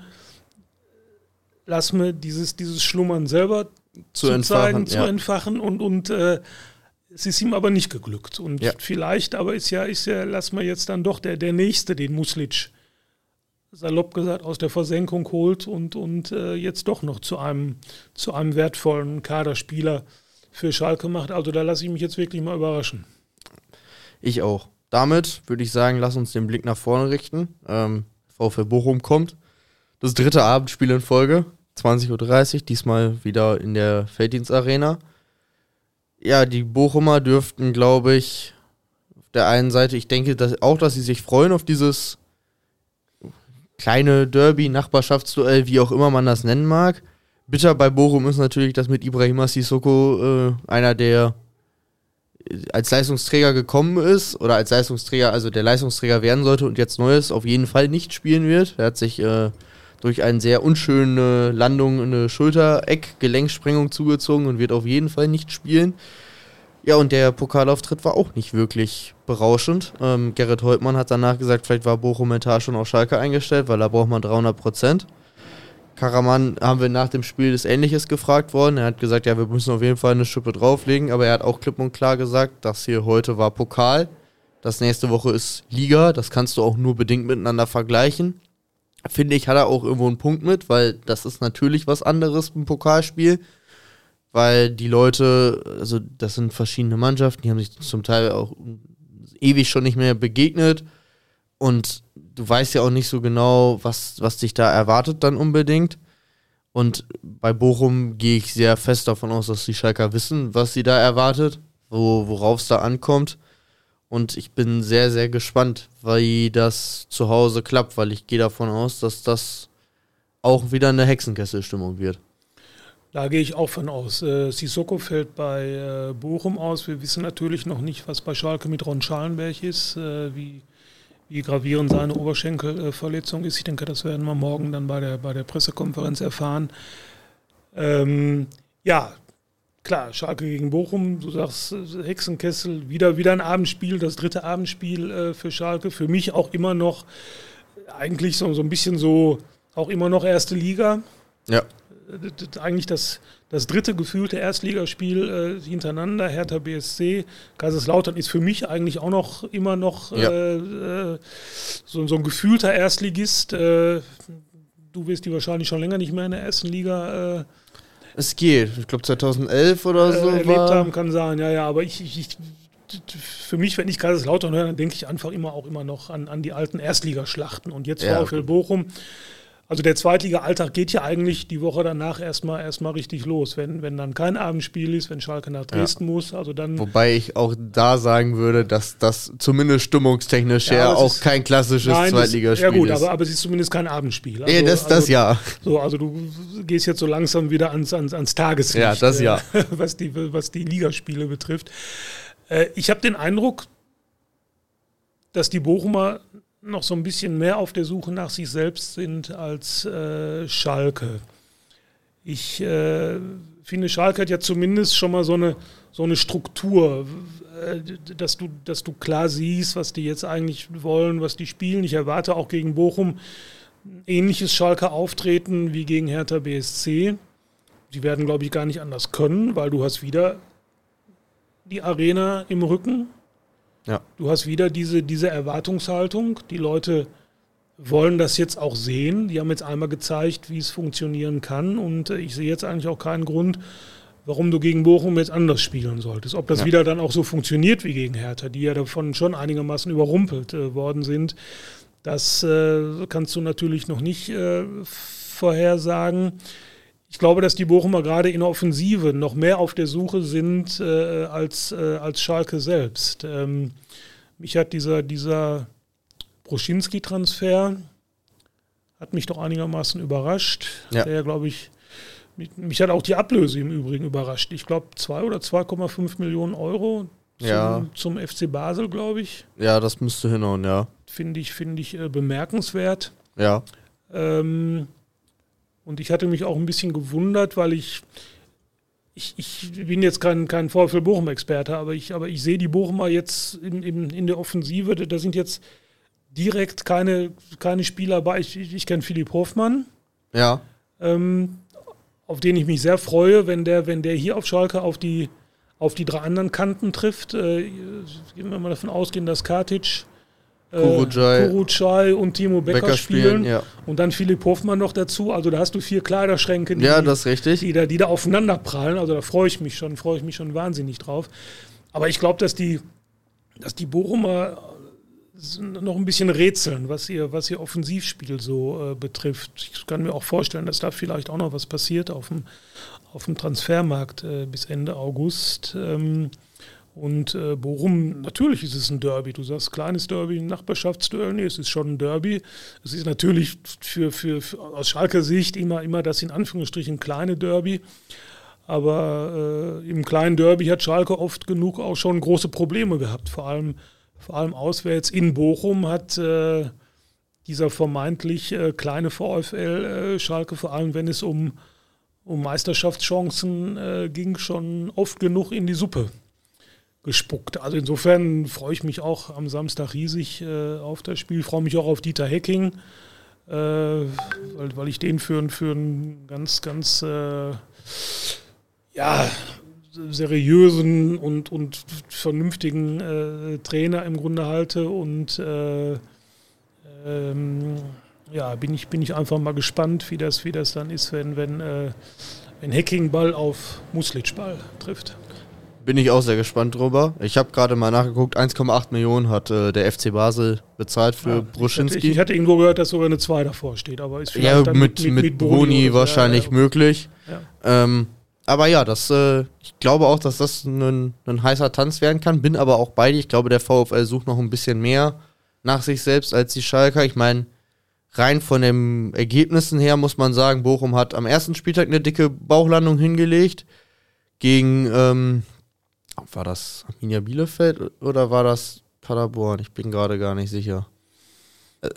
Lasme dieses, dieses Schlummern selber zu, zu entfachen, zeigen, ja. zu entfachen und, und äh, es ist ihm aber nicht geglückt. Und ja. vielleicht aber ist ja, ist ja, lass mal jetzt dann doch der, der Nächste, den Muslic salopp gesagt aus der Versenkung holt und, und äh, jetzt doch noch zu einem, zu einem wertvollen Kaderspieler für Schalke macht. Also da lasse ich mich jetzt wirklich mal überraschen. Ich auch. Damit würde ich sagen, lass uns den Blick nach vorne richten. Ähm, VfL Bochum kommt. Das dritte Abendspiel in Folge. zwanzig Uhr dreißig, diesmal wieder in der Felddienstarena. Ja, die Bochumer dürften, glaube ich, auf der einen Seite, ich denke dass auch, dass sie sich freuen auf dieses kleine Derby, Nachbarschaftsduell, wie auch immer man das nennen mag. Bitter bei Bochum ist natürlich, dass mit Ibrahima Sissoko äh, einer, der als Leistungsträger gekommen ist, oder als Leistungsträger, also der Leistungsträger werden sollte und jetzt Neues auf jeden Fall nicht spielen wird. Er hat sich äh, durch eine sehr unschöne Landung eine Schulter-Eck-Gelenksprengung zugezogen und wird auf jeden Fall nicht spielen. Ja, und der Pokalauftritt war auch nicht wirklich berauschend. Ähm, Gerrit Holtmann hat danach gesagt, vielleicht war Bochum mental schon auf Schalke eingestellt, weil da braucht man dreihundert Prozent. Karaman haben wir nach dem Spiel das Ähnliches gefragt worden. Er hat gesagt, ja, wir müssen auf jeden Fall eine Schippe drauflegen, aber er hat auch klipp und klar gesagt, das hier heute war Pokal, das nächste Woche ist Liga, das kannst du auch nur bedingt miteinander vergleichen. Finde ich, hat er auch irgendwo einen Punkt mit, weil das ist natürlich was anderes im Pokalspiel, weil die Leute, also das sind verschiedene Mannschaften, die haben sich zum Teil auch ewig schon nicht mehr begegnet und du weißt ja auch nicht so genau, was, was dich da erwartet dann unbedingt. Und bei Bochum gehe ich sehr fest davon aus, dass die Schalker wissen, was sie da erwartet, wo, worauf es da ankommt. Und ich bin sehr, sehr gespannt, wie das zu Hause klappt, weil ich gehe davon aus, dass das auch wieder eine Hexenkesselstimmung wird. Da gehe ich auch von aus. Äh, Sissoko fällt bei äh, Bochum aus. Wir wissen natürlich noch nicht, was bei Schalke mit Ron Schallenberg ist, äh, wie, wie gravierend seine Oberschenkelverletzung ist. Ich denke, das werden wir morgen dann bei der, bei der Pressekonferenz erfahren. Ähm, ja, klar, Schalke gegen Bochum, du sagst Hexenkessel, wieder, wieder ein Abendspiel, das dritte Abendspiel äh, für Schalke. Für mich auch immer noch, eigentlich so, so ein bisschen so, auch immer noch erste Liga. Ja. Eigentlich das, das dritte gefühlte Erstligaspiel äh, hintereinander, Hertha B S C. Kaiserslautern ist für mich eigentlich auch noch immer noch ja. äh, äh, so, so ein gefühlter Erstligist. Äh, du wirst die wahrscheinlich schon länger nicht mehr in der ersten Liga äh, es geht, ich glaube zweitausendelf oder so. Äh, erlebt war haben, kann sein, ja, ja, aber ich, ich, ich für mich, wenn ich Kaiserslautern höre, dann denke ich einfach immer auch immer noch an, an die alten Erstligaschlachten. Und jetzt ja, VfL Bochum. Also der Zweitliga-Alltag geht ja eigentlich die Woche danach erstmal erstmal richtig los. Wenn, wenn dann kein Abendspiel ist, wenn Schalke nach Dresden ja. muss, also dann... Wobei ich auch da sagen würde, dass das zumindest stimmungstechnisch ja, auch ist, kein klassisches nein, Zweitligaspiel ist. Ja gut, ist. aber, aber es ist zumindest kein Abendspiel. Also, ja, das, also, das ja. So, also du gehst jetzt so langsam wieder ans, ans, ans Tageslicht, ja, das ja. äh, was, die, was die Ligaspiele betrifft. Äh, ich habe den Eindruck, dass die Bochumer noch so ein bisschen mehr auf der Suche nach sich selbst sind als äh, Schalke. Ich äh, finde, Schalke hat ja zumindest schon mal so eine, so eine Struktur, äh, dass du, dass du klar siehst, was die jetzt eigentlich wollen, was die spielen. Ich erwarte auch gegen Bochum ein ähnliches Schalke Auftreten wie gegen Hertha B S C. Die werden, glaube ich, gar nicht anders können, weil du hast wieder die Arena im Rücken. Ja. Du hast wieder diese, diese Erwartungshaltung. Die Leute wollen das jetzt auch sehen. Die haben jetzt einmal gezeigt, wie es funktionieren kann. Und ich sehe jetzt eigentlich auch keinen Grund, warum du gegen Bochum jetzt anders spielen solltest. Ob das ja. wieder dann auch so funktioniert wie gegen Hertha, die ja davon schon einigermaßen überrumpelt äh, worden sind, das äh, kannst du natürlich noch nicht äh, vorhersagen. Ich glaube, dass die Bochumer gerade in der Offensive noch mehr auf der Suche sind äh, als, äh, als Schalke selbst. Ähm, mich hat dieser, dieser Broschinski-Transfer hat mich doch einigermaßen überrascht. Ja. Der, glaube ich, mich, mich hat auch die Ablöse im Übrigen überrascht. Ich glaube, zwei oder zwei Komma fünf Millionen Euro zum, ja. zum F C Basel, glaube ich. Ja, das müsste hinhauen, ja. Finde ich, finde ich äh, bemerkenswert. Ja. Ähm, Und ich hatte mich auch ein bisschen gewundert, weil ich, ich, ich bin jetzt kein, kein VfL Bochum-Experte, aber ich, aber ich sehe die Bochumer jetzt in, in, in der Offensive, da sind jetzt direkt keine, keine Spieler bei. Ich, ich, ich kenne Philipp Hofmann, ja. ähm, auf den ich mich sehr freue, wenn der, wenn der hier auf Schalke auf die, auf die drei anderen Kanten trifft. Äh, gehen wir mal davon ausgehen, dass Katic, Kurucay, Kurucay und Timo Becker, Becker spielen, spielen ja. und dann Philipp Hofmann noch dazu. Also da hast du vier Kleiderschränke, die, ja, das ist richtig. die, da, die da aufeinander prallen. Also da freue ich mich schon, freue ich mich schon wahnsinnig drauf. Aber ich glaube, dass die, dass die Bochumer noch ein bisschen rätseln, was ihr, was ihr Offensivspiel so äh, betrifft. Ich kann mir auch vorstellen, dass da vielleicht auch noch was passiert auf dem, auf dem Transfermarkt äh, bis Ende August. Ähm, Und äh, Bochum, natürlich ist es ein Derby. Du sagst, kleines Derby, ein Nachbarschaftsduell. Nee, es ist schon ein Derby. Es ist natürlich für, für, für aus Schalker Sicht immer, immer das in Anführungsstrichen kleine Derby. Aber äh, im kleinen Derby hat Schalke oft genug auch schon große Probleme gehabt. Vor allem, vor allem auswärts in Bochum hat äh, dieser vermeintlich äh, kleine VfL äh, Schalke, vor allem wenn es um, um Meisterschaftschancen äh, ging, schon oft genug in die Suppe gespuckt. Also insofern freue ich mich auch am Samstag riesig äh, auf das Spiel. Ich freue mich auch auf Dieter Hecking, äh, weil, weil ich den für, für einen ganz, ganz äh, ja, seriösen und, und vernünftigen äh, Trainer im Grunde halte. Und äh, ähm, ja, bin ich, bin ich einfach mal gespannt, wie das, wie das dann ist, wenn, wenn, äh, wenn Hecking Ball auf Muslic Ball trifft. Bin ich auch sehr gespannt drüber. Ich habe gerade mal nachgeguckt, eins Komma acht Millionen hat äh, der F C Basel bezahlt für ja, Bruschinski. Ich hatte, ich hatte irgendwo gehört, dass sogar eine zwei davor steht, aber ist vielleicht ja, dann mit, mit, mit, mit Boni, Boni wahrscheinlich ja, ja. möglich. Ja. Ähm, aber ja, das, äh, ich glaube auch, dass das ein, ein heißer Tanz werden kann. Bin aber auch bei dir. Ich glaube, der VfL sucht noch ein bisschen mehr nach sich selbst als die Schalker. Ich meine, rein von den Ergebnissen her muss man sagen, Bochum hat am ersten Spieltag eine dicke Bauchlandung hingelegt. Gegen, ähm, war das Arminia Bielefeld oder war das Paderborn? Ich bin gerade gar nicht sicher. Äh,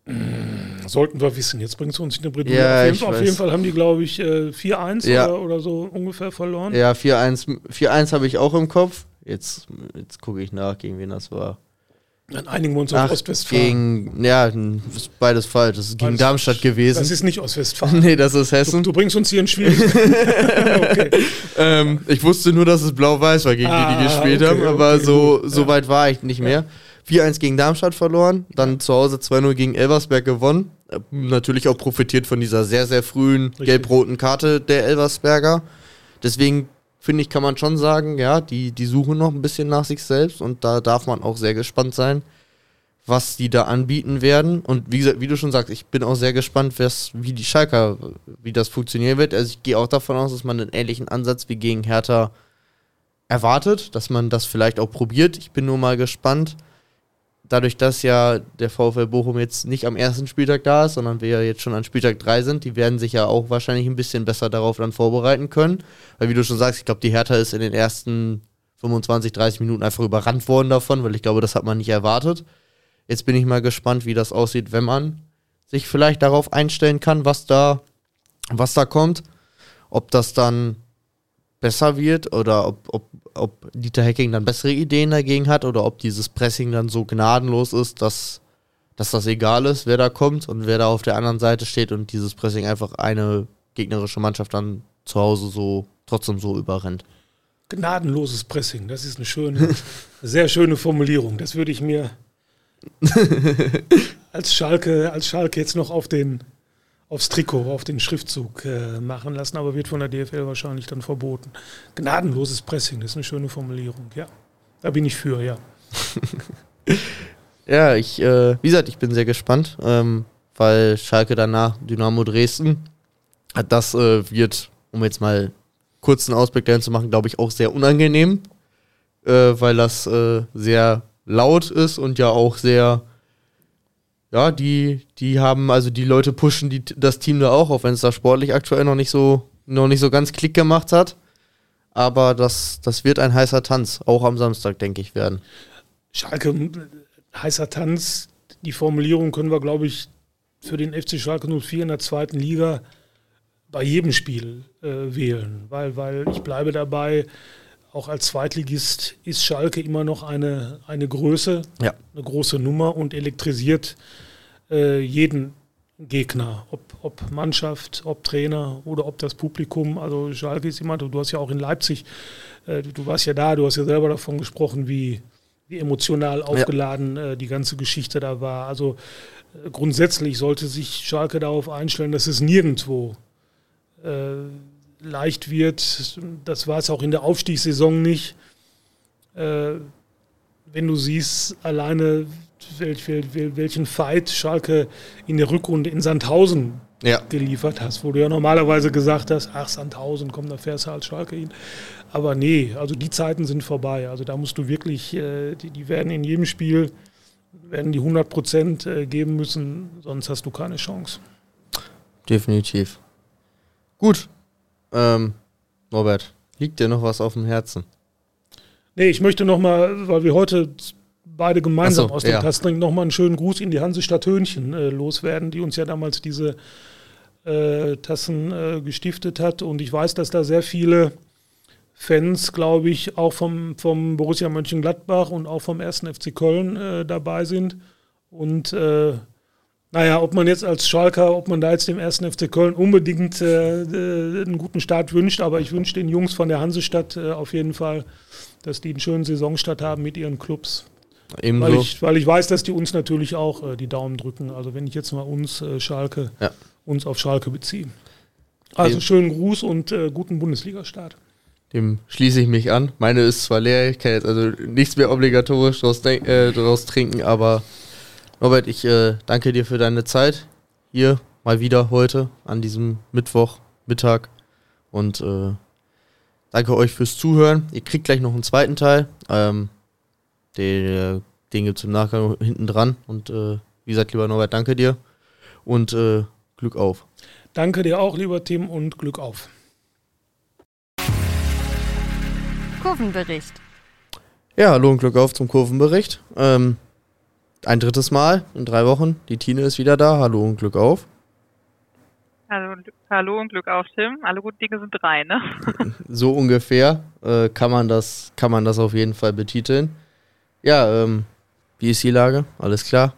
Sollten wir wissen. Jetzt bringst du uns in eine Bredouille. Ja, auf, jeden, auf jeden Fall haben die, glaube ich, vier eins ja. oder, oder so ungefähr verloren. Ja, vier eins habe ich auch im Kopf. Jetzt, jetzt gucke ich nach, gegen wen das war. Dann einigen wir uns auf Ach, Ostwestfalen. Gegen, ja, ist beides falsch. Das ist gegen das, Darmstadt gewesen. Das ist nicht Ostwestfalen. Nee, das ist Hessen. Du, du bringst uns hier in Schwierigkeiten. Okay. ähm, ich wusste nur, dass es blau-weiß war, gegen ah, die, die gespielt okay, haben, aber okay, so, so ja. weit war ich nicht mehr. vier eins gegen Darmstadt verloren, dann zu Hause zwei null gegen Elversberg gewonnen. Natürlich auch profitiert von dieser sehr, sehr frühen Richtig. gelb-roten Karte der Elversberger. Deswegen finde ich, kann man schon sagen, ja, die, die suchen noch ein bisschen nach sich selbst und da darf man auch sehr gespannt sein, was die da anbieten werden. Und wie, wie du schon sagst, ich bin auch sehr gespannt, wie die Schalker, wie das funktionieren wird. Also ich gehe auch davon aus, dass man einen ähnlichen Ansatz wie gegen Hertha erwartet, dass man das vielleicht auch probiert. Ich bin nur mal gespannt, dadurch, dass ja der VfL Bochum jetzt nicht am ersten Spieltag da ist, sondern wir ja jetzt schon an Spieltag drei sind, die werden sich ja auch wahrscheinlich ein bisschen besser darauf dann vorbereiten können. Weil wie du schon sagst, ich glaube, die Hertha ist in den ersten fünfundzwanzig, dreißig Minuten einfach überrannt worden davon, weil ich glaube, das hat man nicht erwartet. Jetzt bin ich mal gespannt, wie das aussieht, wenn man sich vielleicht darauf einstellen kann, was da, was da kommt. Ob das dann besser wird oder ob, ob, ob Dieter Hecking dann bessere Ideen dagegen hat oder ob dieses Pressing dann so gnadenlos ist, dass, dass das egal ist, wer da kommt und wer da auf der anderen Seite steht und dieses Pressing einfach eine gegnerische Mannschaft dann zu Hause so trotzdem so überrennt. Gnadenloses Pressing, das ist eine schöne, sehr schöne Formulierung. Das würde ich mir als Schalke, als Schalke jetzt noch auf den aufs Trikot, auf den Schriftzug äh, machen lassen, aber wird von der D F L wahrscheinlich dann verboten. Gnadenloses Pressing, das ist eine schöne Formulierung, ja. Da bin ich für, ja. Ja, ich, äh, wie gesagt, ich bin sehr gespannt, ähm, weil Schalke danach Dynamo Dresden, das äh, wird, um jetzt mal kurz einen Ausblick dahin zu machen, glaube ich auch sehr unangenehm, äh, weil das äh, sehr laut ist und ja auch sehr Ja, die, die haben, also die Leute pushen die, das Team da auch, auch wenn es da sportlich aktuell noch nicht so, noch nicht so ganz Klick gemacht hat. Aber das, das wird ein heißer Tanz, auch am Samstag, denke ich, werden. Schalke, heißer Tanz, die Formulierung können wir, glaube ich, für den F C Schalke null vier in der zweiten Liga bei jedem Spiel äh, wählen. Weil, weil ich bleibe dabei, auch als Zweitligist ist Schalke immer noch eine, eine Größe, ja. eine große Nummer und elektrisiert äh, jeden Gegner, ob, ob Mannschaft, ob Trainer oder ob das Publikum. Also Schalke ist immer, du, du hast ja auch in Leipzig, äh, du warst ja da, du hast ja selber davon gesprochen, wie, wie emotional aufgeladen ja. äh, die ganze Geschichte da war. Also äh, grundsätzlich sollte sich Schalke darauf einstellen, dass es nirgendwo äh, leicht wird. Das war es auch in der Aufstiegssaison nicht. Äh, wenn du siehst, alleine welch, welch, welchen Fight Schalke in der Rückrunde in Sandhausen ja. geliefert hast, wo du ja normalerweise gesagt hast, ach Sandhausen, komm, da fährst du als Schalke hin. Aber nee, also die Zeiten sind vorbei. Also da musst du wirklich, äh, die, die werden in jedem Spiel, werden die hundert Prozent äh, geben müssen, sonst hast du keine Chance. Definitiv. Gut. Ähm, Norbert, liegt dir noch was auf dem Herzen? Nee, ich möchte nochmal, weil wir heute beide gemeinsam so, aus dem ja. Kasten nochmal einen schönen Gruß in die Hansestadt Höhnchen äh, loswerden, die uns ja damals diese äh, Tassen äh, gestiftet hat. Und ich weiß, dass da sehr viele Fans, glaube ich, auch vom, vom Borussia Mönchengladbach und auch vom ersten F C Köln äh, dabei sind. Und äh, naja, ob man jetzt als Schalker, ob man da jetzt dem ersten F C Köln unbedingt äh, einen guten Start wünscht, aber ich wünsche den Jungs von der Hansestadt äh, auf jeden Fall, dass die einen schönen Saisonstart haben mit ihren Clubs. Ebenso. Weil ich, weil ich weiß, dass die uns natürlich auch äh, die Daumen drücken. Also wenn ich jetzt mal uns äh, Schalke, Ja. uns auf Schalke beziehe. Also Eben. schönen Gruß und äh, guten Bundesliga-Start. Dem schließe ich mich an. Meine ist zwar leer, ich kann jetzt also nichts mehr obligatorisch draus, denk- äh, draus trinken, aber Norbert, ich äh, danke dir für deine Zeit hier mal wieder heute an diesem Mittwochmittag und äh, danke euch fürs Zuhören. Ihr kriegt gleich noch einen zweiten Teil. Ähm, den, den gibt es im Nachgang hinten dran und äh, wie gesagt, lieber Norbert, danke dir und äh, Glück auf. Danke dir auch, lieber Tim, und Glück auf. Kurvenbericht. Ja, hallo und Glück auf zum Kurvenbericht. Ähm, ein drittes Mal in drei Wochen. Die Tine ist wieder da. Hallo und Glück auf. Also, hallo und Glück auf, Tim. Alle guten Dinge sind drei, ne? So ungefähr äh, kann man das, kann man das auf jeden Fall betiteln. Ja, ähm, wie ist die Lage? Alles klar?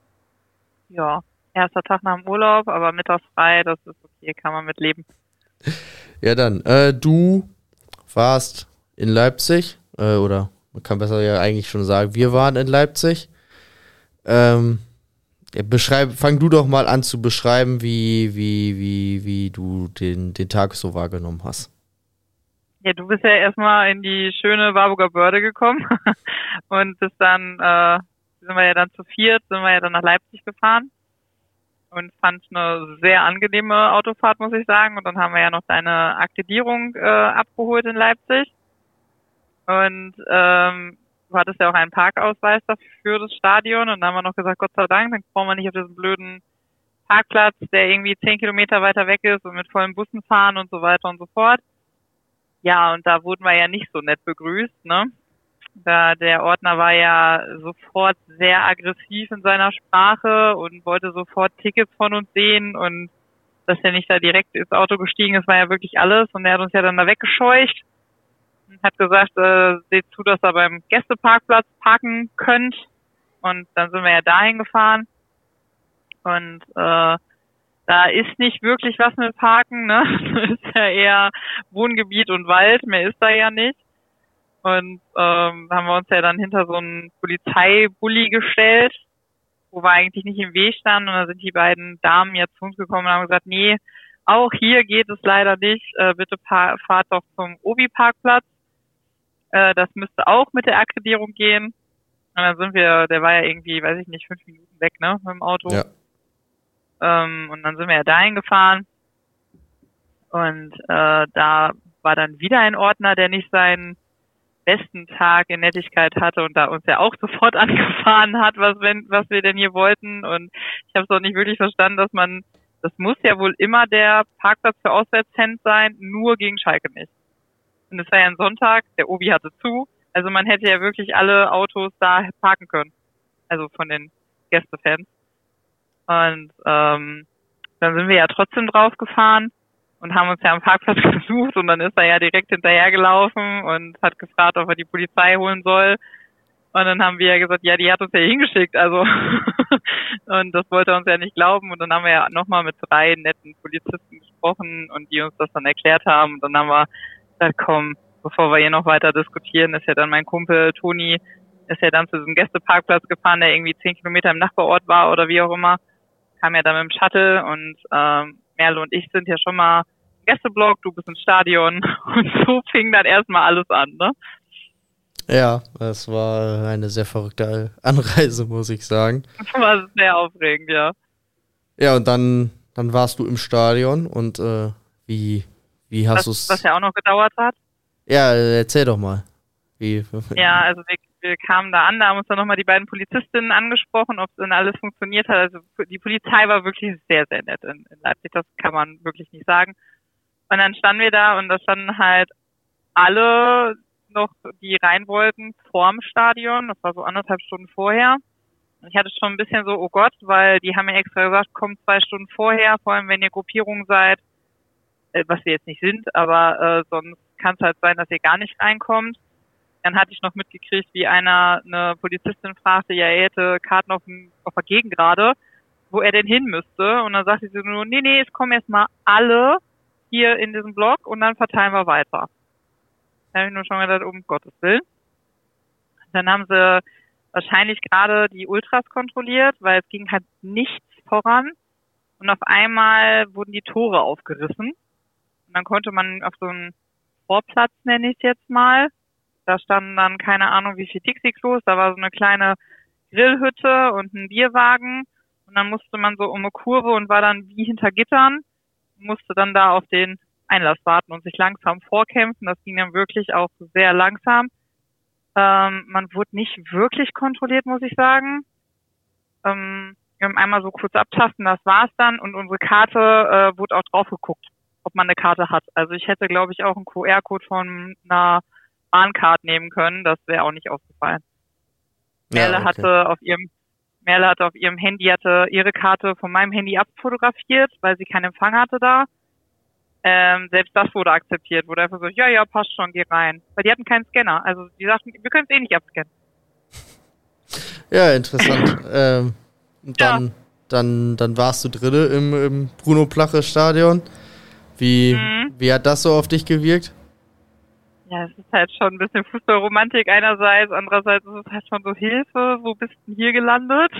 Ja, erster Tag nach dem Urlaub, aber mittags frei, das ist okay, kann man mit leben. Ja, dann. Äh, du warst in Leipzig, äh, oder man kann besser ja eigentlich schon sagen, wir waren in Leipzig. Ähm, ja, beschreib, fang du doch mal an zu beschreiben, wie, wie, wie, wie du den, den Tag so wahrgenommen hast. Ja, du bist ja erstmal in die schöne Warburger Börde gekommen und bis dann, äh, sind wir ja dann zu viert, sind wir ja dann nach Leipzig gefahren und fand eine sehr angenehme Autofahrt, muss ich sagen. Und dann haben wir ja noch deine Akkreditierung äh, abgeholt in Leipzig. Und ähm, du hattest ja auch einen Parkausweis dafür für das Stadion. Und dann haben wir noch gesagt, Gott sei Dank, dann brauchen wir nicht auf diesen blöden Parkplatz, der irgendwie zehn Kilometer weiter weg ist und mit vollen Bussen fahren und so weiter und so fort. Ja, und da wurden wir ja nicht so nett begrüßt, ne? Da der Ordner war ja sofort sehr aggressiv in seiner Sprache und wollte sofort Tickets von uns sehen und dass er nicht da direkt ins Auto gestiegen ist, war ja wirklich alles. Und er hat uns ja dann da weggescheucht und hat gesagt, äh, seht zu, dass ihr beim Gästeparkplatz parken könnt. Und dann sind wir ja dahin gefahren. Und äh, da ist nicht wirklich was mit Parken, ne? Das ist ja eher Wohngebiet und Wald, mehr ist da ja nicht. Und ähm, haben wir uns ja dann hinter so einen Polizeibully gestellt, wo wir eigentlich nicht im Weg standen. Und dann sind die beiden Damen jetzt zu uns gekommen und haben gesagt, nee, auch hier geht es leider nicht. Äh, bitte pa- fahrt doch zum Obi-Parkplatz. Äh, das müsste auch mit der Akkreditierung gehen. Und dann sind wir, der war ja irgendwie, weiß ich nicht, fünf Minuten weg, ne, mit dem Auto. Ja. Ähm, und dann sind wir ja dahin gefahren. Und äh, da war dann wieder ein Ordner, der nicht seinen besten Tag in Nettigkeit hatte und da uns ja auch sofort angefahren hat, was wenn, was wir denn hier wollten. Und ich habe es auch nicht wirklich verstanden, dass man, das muss ja wohl immer der Parkplatz für Auswärtsfans sein, nur gegen Schalke nicht. Und es war ja ein Sonntag, der Obi hatte zu, also man hätte ja wirklich alle Autos da parken können, also von den Gästefans. Und ähm, dann sind wir ja trotzdem drauf gefahren und haben uns ja am Parkplatz gesucht und dann ist er ja direkt hinterhergelaufen und hat gefragt, ob er die Polizei holen soll. Und dann haben wir ja gesagt, ja, die hat uns ja hingeschickt, also und das wollte er uns ja nicht glauben. Und dann haben wir ja nochmal mit drei netten Polizisten gesprochen und die uns das dann erklärt haben. Und dann haben wir gesagt, komm, bevor wir hier noch weiter diskutieren, ist ja dann mein Kumpel Toni, ist ja dann zu diesem Gästeparkplatz gefahren, der irgendwie zehn Kilometer im Nachbarort war oder wie auch immer. Kam ja dann mit dem Shuttle und ähm, Merle und ich sind ja schon mal im Gästeblock, du bist im Stadion und so fing dann erstmal alles an, ne? Ja, das war eine sehr verrückte Anreise, muss ich sagen. Das war sehr aufregend, ja. Ja, und dann, dann warst du im Stadion und äh, wie, wie hast du Was, es... was ja auch noch gedauert hat. Ja, erzähl doch mal. Wie, Ja, also wir, wir kamen da an, da haben uns dann nochmal die beiden Polizistinnen angesprochen, ob es denn alles funktioniert hat. Also die Polizei war wirklich sehr, sehr nett in, in Leipzig, das kann man wirklich nicht sagen. Und dann standen wir da und da standen halt alle noch, die rein wollten, vorm Stadion. Das war so anderthalb Stunden vorher. Und ich hatte schon ein bisschen so, oh Gott, weil die haben mir extra gesagt, kommt zwei Stunden vorher, vor allem wenn ihr Gruppierung seid, äh, was wir jetzt nicht sind, aber äh, sonst kann es halt sein, dass ihr gar nicht reinkommt. Dann hatte ich noch mitgekriegt, wie einer eine Polizistin fragte, ja, er hätte Karten auf, dem, auf der Gegengrade, wo er denn hin müsste. Und dann sagte sie nur, nee, nee, es kommen erstmal alle hier in diesem Block und dann verteilen wir weiter. Da habe ich nur schon gedacht, um Gottes Willen. Dann haben sie wahrscheinlich gerade die Ultras kontrolliert, weil es ging halt nichts voran. Und auf einmal wurden die Tore aufgerissen. Und dann konnte man auf so einen Vorplatz, nenne ich es jetzt mal, da standen dann keine Ahnung wie viel Dixie-Klos, da war so eine kleine Grillhütte und ein Bierwagen. Und dann musste man so um eine Kurve und war dann wie hinter Gittern, musste dann da auf den Einlass warten und sich langsam vorkämpfen. Das ging dann wirklich auch sehr langsam. Ähm, man wurde nicht wirklich kontrolliert, muss ich sagen. Ähm, wir haben einmal so kurz abtasten, das war's dann. Und unsere Karte äh, wurde auch drauf geguckt, ob man eine Karte hat. Also ich hätte, glaube ich, auch einen Q R-Code von einer Bahncard nehmen können. Das wäre auch nicht aufgefallen. Ja, Merle okay. hatte auf ihrem Merle hatte auf ihrem Handy, hatte ihre Karte von meinem Handy abfotografiert, weil sie keinen Empfang hatte da. Ähm, selbst das wurde akzeptiert, wurde einfach so, ja, ja, passt schon, geh rein. Weil die hatten keinen Scanner. Also die sagten, wir können es eh nicht abscannen. Ja, interessant. ähm, dann, Ja. dann, dann warst du drinne im, im Bruno-Plache-Stadion. Wie, Mhm. wie hat das so auf dich gewirkt? Ja, es ist halt schon ein bisschen Fußballromantik einerseits, andererseits ist es halt schon so Hilfe, wo bist du hier gelandet?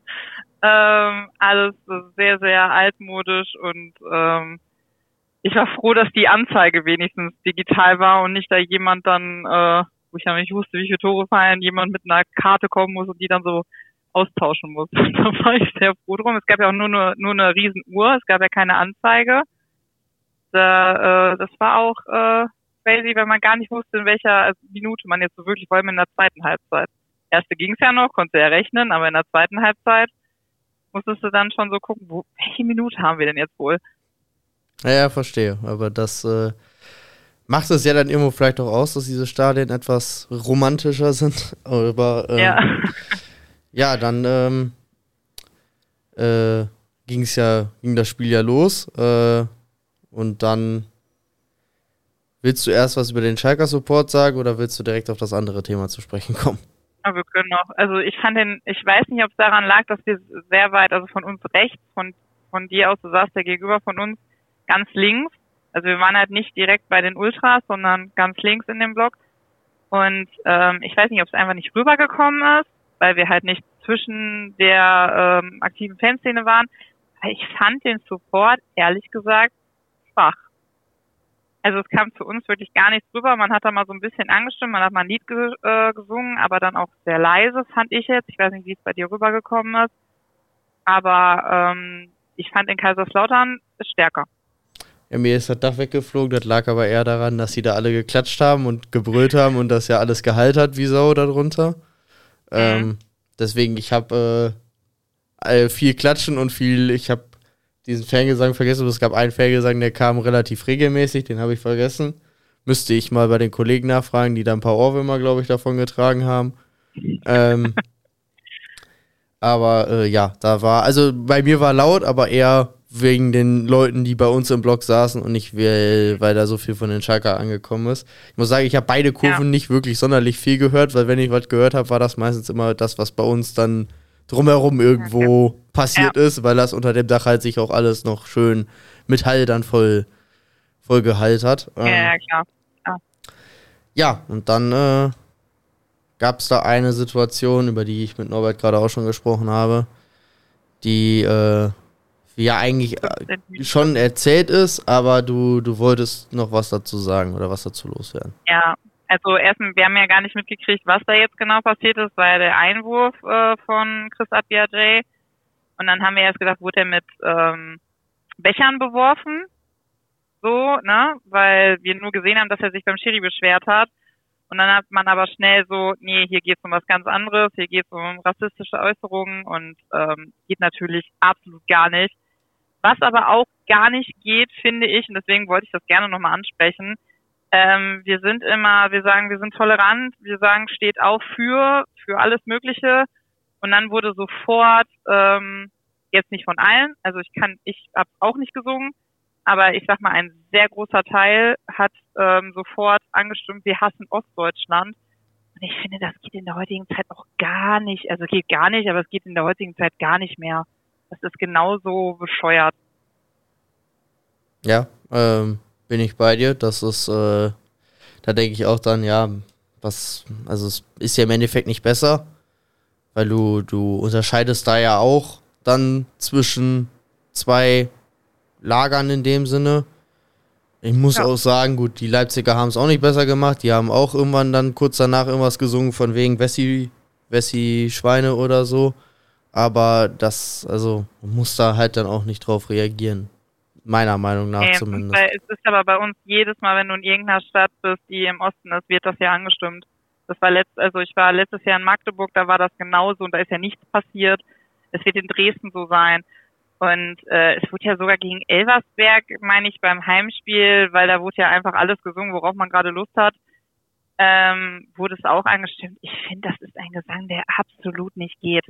ähm, alles sehr, sehr altmodisch und ähm, ich war froh, dass die Anzeige wenigstens digital war und nicht da jemand dann, äh, wo ich ja nicht wusste, wie viele Tore fallen, jemand mit einer Karte kommen muss und die dann so austauschen muss. Da war ich sehr froh drum. Es gab ja auch nur, nur, nur eine riesen Uhr, es gab ja keine Anzeige. Da, äh, das war auch äh, crazy, weil man gar nicht wusste, in welcher Minute man jetzt so wirklich, vor allem in der zweiten Halbzeit. Erste ging's ja noch, konnte ja rechnen, aber in der zweiten Halbzeit musstest du dann schon so gucken, wo, welche Minute haben wir denn jetzt wohl? Ja, ja, verstehe. Aber das äh, macht es ja dann irgendwo vielleicht auch aus, dass diese Stadien etwas romantischer sind. Aber ähm, Ja. ja, dann ähm, äh, ging's ja, ging das Spiel ja los. Äh, und dann willst du erst was über den Schalker Support sagen oder willst du direkt auf das andere Thema zu sprechen kommen? Aber wir können noch, also ich fand den, ich weiß nicht, ob es daran lag, dass wir sehr weit, also von uns rechts, von, von dir aus, du saßt ja gegenüber von uns, ganz links. Also wir waren halt nicht direkt bei den Ultras, sondern ganz links in dem Block. Und ähm, ich weiß nicht, ob es einfach nicht rübergekommen ist, weil wir halt nicht zwischen der ähm, aktiven Fanszene waren. Ich fand den Support, ehrlich gesagt, schwach. Also es kam zu uns wirklich gar nichts rüber. Man hat da mal so ein bisschen angestimmt, man hat mal ein Lied ge äh, gesungen, aber dann auch sehr leise, fand ich jetzt. Ich weiß nicht, wie es bei dir rübergekommen ist. Aber ähm, ich fand in Kaiserslautern stärker. Ja, mir ist das Dach weggeflogen, das lag aber eher daran, dass sie da alle geklatscht haben und gebrüllt haben und das ja alles Gehalt hat wie Sau darunter. Mhm. Ähm, deswegen, ich habe äh, viel Klatschen und viel, ich habe diesen Fangesang vergessen, aber es gab einen Fangesang, der kam relativ regelmäßig, den habe ich vergessen. Müsste ich mal bei den Kollegen nachfragen, die da ein paar Ohrwürmer, glaube ich, davon getragen haben. ähm, aber äh, ja, da war, also bei mir war laut, aber eher wegen den Leuten, die bei uns im Block saßen und nicht, weil, weil da so viel von den Schalker angekommen ist. Ich muss sagen, ich habe beide Kurven ja. nicht wirklich sonderlich viel gehört, weil wenn ich was gehört habe, war das meistens immer das, was bei uns dann drumherum irgendwo ja. passiert ja. ist, weil das unter dem Dach halt sich auch alles noch schön mit Hall dann voll, voll geheilt hat. Ja, ähm, ja, klar. Ja. ja, und dann äh, gab es da eine Situation, über die ich mit Norbert gerade auch schon gesprochen habe, die äh, ja eigentlich äh, schon erzählt ist, aber du, du wolltest noch was dazu sagen oder was dazu loswerden. Ja, also erstens, wir haben ja gar nicht mitgekriegt, was da jetzt genau passiert ist, weil der Einwurf äh, von Chris Abiyadjei und dann haben wir erst gedacht, wurde er mit ähm, Bechern beworfen, so, ne, weil wir nur gesehen haben, dass er sich beim Schiri beschwert hat und dann hat man aber schnell so, nee, hier geht es um was ganz anderes, hier geht es um rassistische Äußerungen und ähm, geht natürlich absolut gar nicht. Was aber auch gar nicht geht, finde ich, und deswegen wollte ich das gerne nochmal ansprechen, ähm, wir sind immer, wir sagen, wir sind tolerant, wir sagen, steht auf für, für alles Mögliche und dann wurde sofort, ähm, jetzt nicht von allen, also ich kann, ich habe auch nicht gesungen, aber ich sag mal, ein sehr großer Teil hat ähm, sofort angestimmt, wir hassen Ostdeutschland. Und ich finde, das geht in der heutigen Zeit auch gar nicht, also geht gar nicht, aber es geht in der heutigen Zeit gar nicht mehr. Das ist genauso bescheuert. Ja, ähm, bin ich bei dir. Das ist, äh, da denke ich auch dann, ja, was, also es ist ja im Endeffekt nicht besser, weil du, du unterscheidest da ja auch dann zwischen zwei Lagern in dem Sinne. Ich muss Ja. auch sagen, gut, die Leipziger haben es auch nicht besser gemacht. Die haben auch irgendwann dann kurz danach irgendwas gesungen von wegen Wessi, Wessi Schweine oder so. Aber das, also, man muss da halt dann auch nicht drauf reagieren. Meiner Meinung nach Nee, zumindest. Weil es ist aber bei uns jedes Mal, wenn du in irgendeiner Stadt bist, die im Osten ist, wird das ja angestimmt. Das war letzt, also ich war letztes Jahr in Magdeburg, da war das genauso und da ist ja nichts passiert. Es wird in Dresden so sein. Und äh, es wurde ja sogar gegen Elversberg, meine ich, beim Heimspiel, weil da wurde ja einfach alles gesungen, worauf man gerade Lust hat, ähm, wurde es auch angestimmt. Ich finde, das ist ein Gesang, der absolut nicht geht.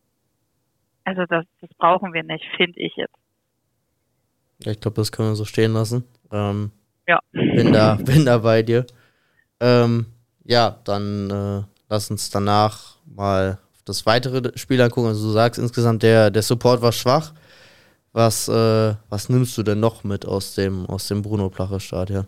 Also das, das brauchen wir nicht, finde ich jetzt. Ja, ich glaube, das können wir so stehen lassen. Ähm, Ja. bin da, bin da bei dir. Ähm, ja, dann äh, lass uns danach mal auf das weitere Spiel angucken. Also du sagst insgesamt, der, der Support war schwach. Was, äh, was nimmst du denn noch mit aus dem, aus dem Bruno-Plache-Stadion?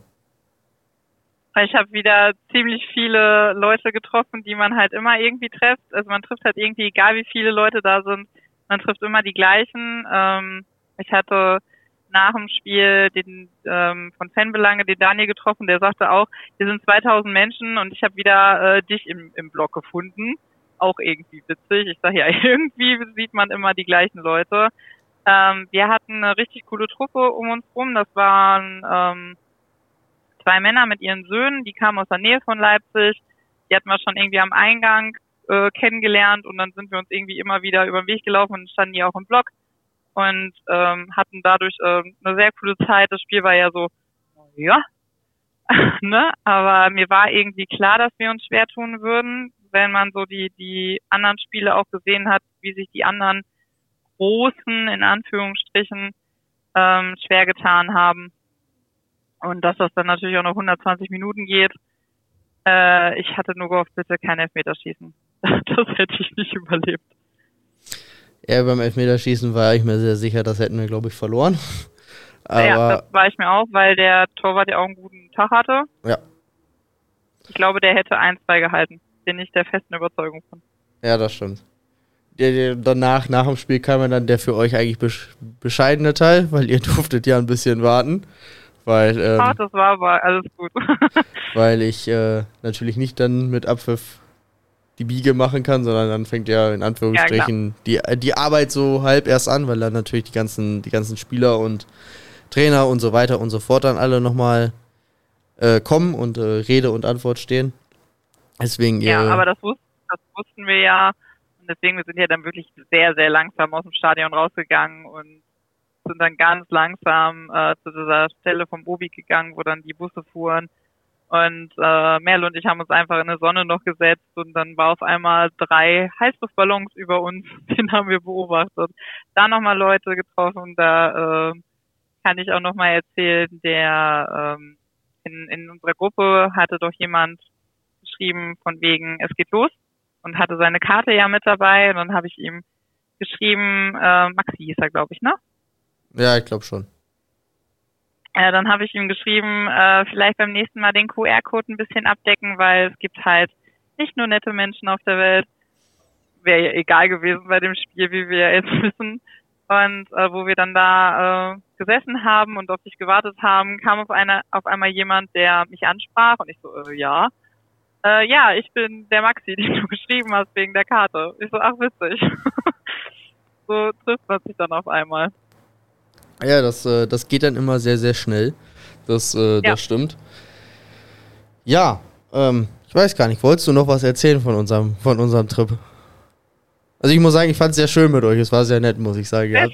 Ich habe wieder ziemlich viele Leute getroffen, die man halt immer irgendwie trifft. Also man trifft halt irgendwie, egal wie viele Leute da sind, man trifft immer die gleichen. Ähm, ich hatte nach dem Spiel den ähm, von Fanbelange, den Daniel getroffen, der sagte auch, hier sind zweitausend Menschen und ich habe wieder äh, dich im, im Blog gefunden. Auch irgendwie witzig. Ich sage ja, irgendwie sieht man immer die gleichen Leute. Ähm, wir hatten eine richtig coole Truppe um uns rum. Das waren ähm, zwei Männer mit ihren Söhnen, die kamen aus der Nähe von Leipzig. Die hatten wir schon irgendwie am Eingang äh, kennengelernt und dann sind wir uns irgendwie immer wieder über den Weg gelaufen und standen die auch im Blog und ähm, hatten dadurch äh, eine sehr coole Zeit. Das Spiel war ja so, ja, ne? Aber mir war irgendwie klar, dass wir uns schwer tun würden, wenn man so die die anderen Spiele auch gesehen hat, wie sich die anderen großen, in Anführungsstrichen, ähm, schwer getan haben. Und dass das dann natürlich auch noch hundertzwanzig Minuten geht. Äh, ich hatte nur gehofft, bitte kein Elfmeterschießen. Das hätte ich nicht überlebt. Ja, beim Elfmeterschießen war ich mir sehr sicher, das hätten wir, glaube ich, verloren. Aber ja, das war ich mir auch, weil der Torwart ja auch einen guten Tag hatte. Ja. Ich glaube, der hätte eins zwei gehalten. Bin ich der festen Überzeugung von. Ja, das stimmt. Der, der, danach, nach dem Spiel kam dann der für euch eigentlich besch- bescheidene Teil, weil ihr durftet ja ein bisschen warten. Weil, ähm, Ah, das war aber alles gut. weil ich äh, natürlich nicht dann mit Abpfiff die Biege machen kann, sondern dann fängt ja in Anführungsstrichen ja, die, die Arbeit so halb erst an, weil dann natürlich die ganzen, die ganzen Spieler und Trainer und so weiter und so fort dann alle nochmal äh, kommen und äh, Rede und Antwort stehen. Deswegen ja, ihr, aber das, wus- das wussten wir ja und deswegen wir sind ja dann wirklich sehr, sehr langsam aus dem Stadion rausgegangen und sind dann ganz langsam äh, zu dieser Stelle vom Obi gegangen, wo dann die Busse fuhren. Und äh, Merle und ich haben uns einfach in die Sonne noch gesetzt und dann war auf einmal drei Heißluftballons über uns, den haben wir beobachtet. Da nochmal Leute getroffen, da äh, kann ich auch nochmal erzählen, der ähm, in, in unserer Gruppe hatte doch jemand geschrieben von wegen, es geht los und hatte seine Karte ja mit dabei und dann habe ich ihm geschrieben, äh, Maxi hieß er, glaube ich, ne? Ja, ich glaube schon. Äh, dann habe ich ihm geschrieben, äh, vielleicht beim nächsten Mal den Q R-Code ein bisschen abdecken, weil es gibt halt nicht nur nette Menschen auf der Welt. Wäre ja egal gewesen bei dem Spiel, wie wir jetzt wissen. Und äh, wo wir dann da äh, gesessen haben und auf dich gewartet haben, kam auf, eine, auf einmal jemand, der mich ansprach und ich so, äh, ja. Äh, ja, ich bin der Maxi, den du geschrieben hast wegen der Karte. Ich so, ach witzig. So trifft man sich dann auf einmal. Ja, das, äh, das geht dann immer sehr, sehr schnell. Das, äh, Ja. das stimmt. Ja, ähm, ich weiß gar nicht, wolltest du noch was erzählen von unserem, von unserem Trip? Also ich muss sagen, ich fand es sehr schön mit euch. Es war sehr nett, muss ich sagen. Ja,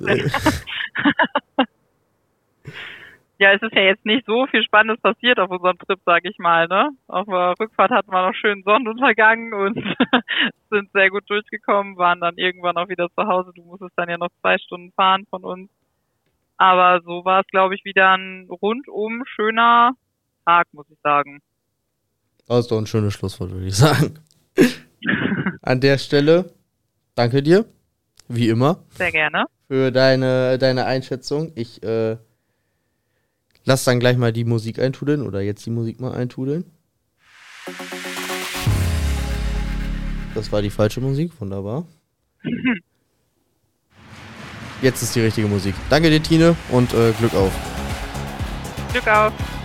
Ja, es ist ja jetzt nicht so viel Spannendes passiert auf unserem Trip, sag ich mal, ne? Auf der Rückfahrt hatten wir noch schön Sonnenuntergang und sind sehr gut durchgekommen, waren dann irgendwann auch wieder zu Hause. Du musstest dann ja noch zwei Stunden fahren von uns. Aber so war es, glaube ich, wieder ein rundum schöner Tag, muss ich sagen. Das ist doch ein schönes Schlusswort, würde ich sagen. An der Stelle, danke dir, wie immer. Sehr gerne. Für deine, deine Einschätzung. Ich äh, lass dann gleich mal die Musik eintudeln oder jetzt die Musik mal eintudeln. Das war die falsche Musik, wunderbar. Jetzt ist die richtige Musik. Danke dir, Tine, und äh, Glück auf. Glück auf.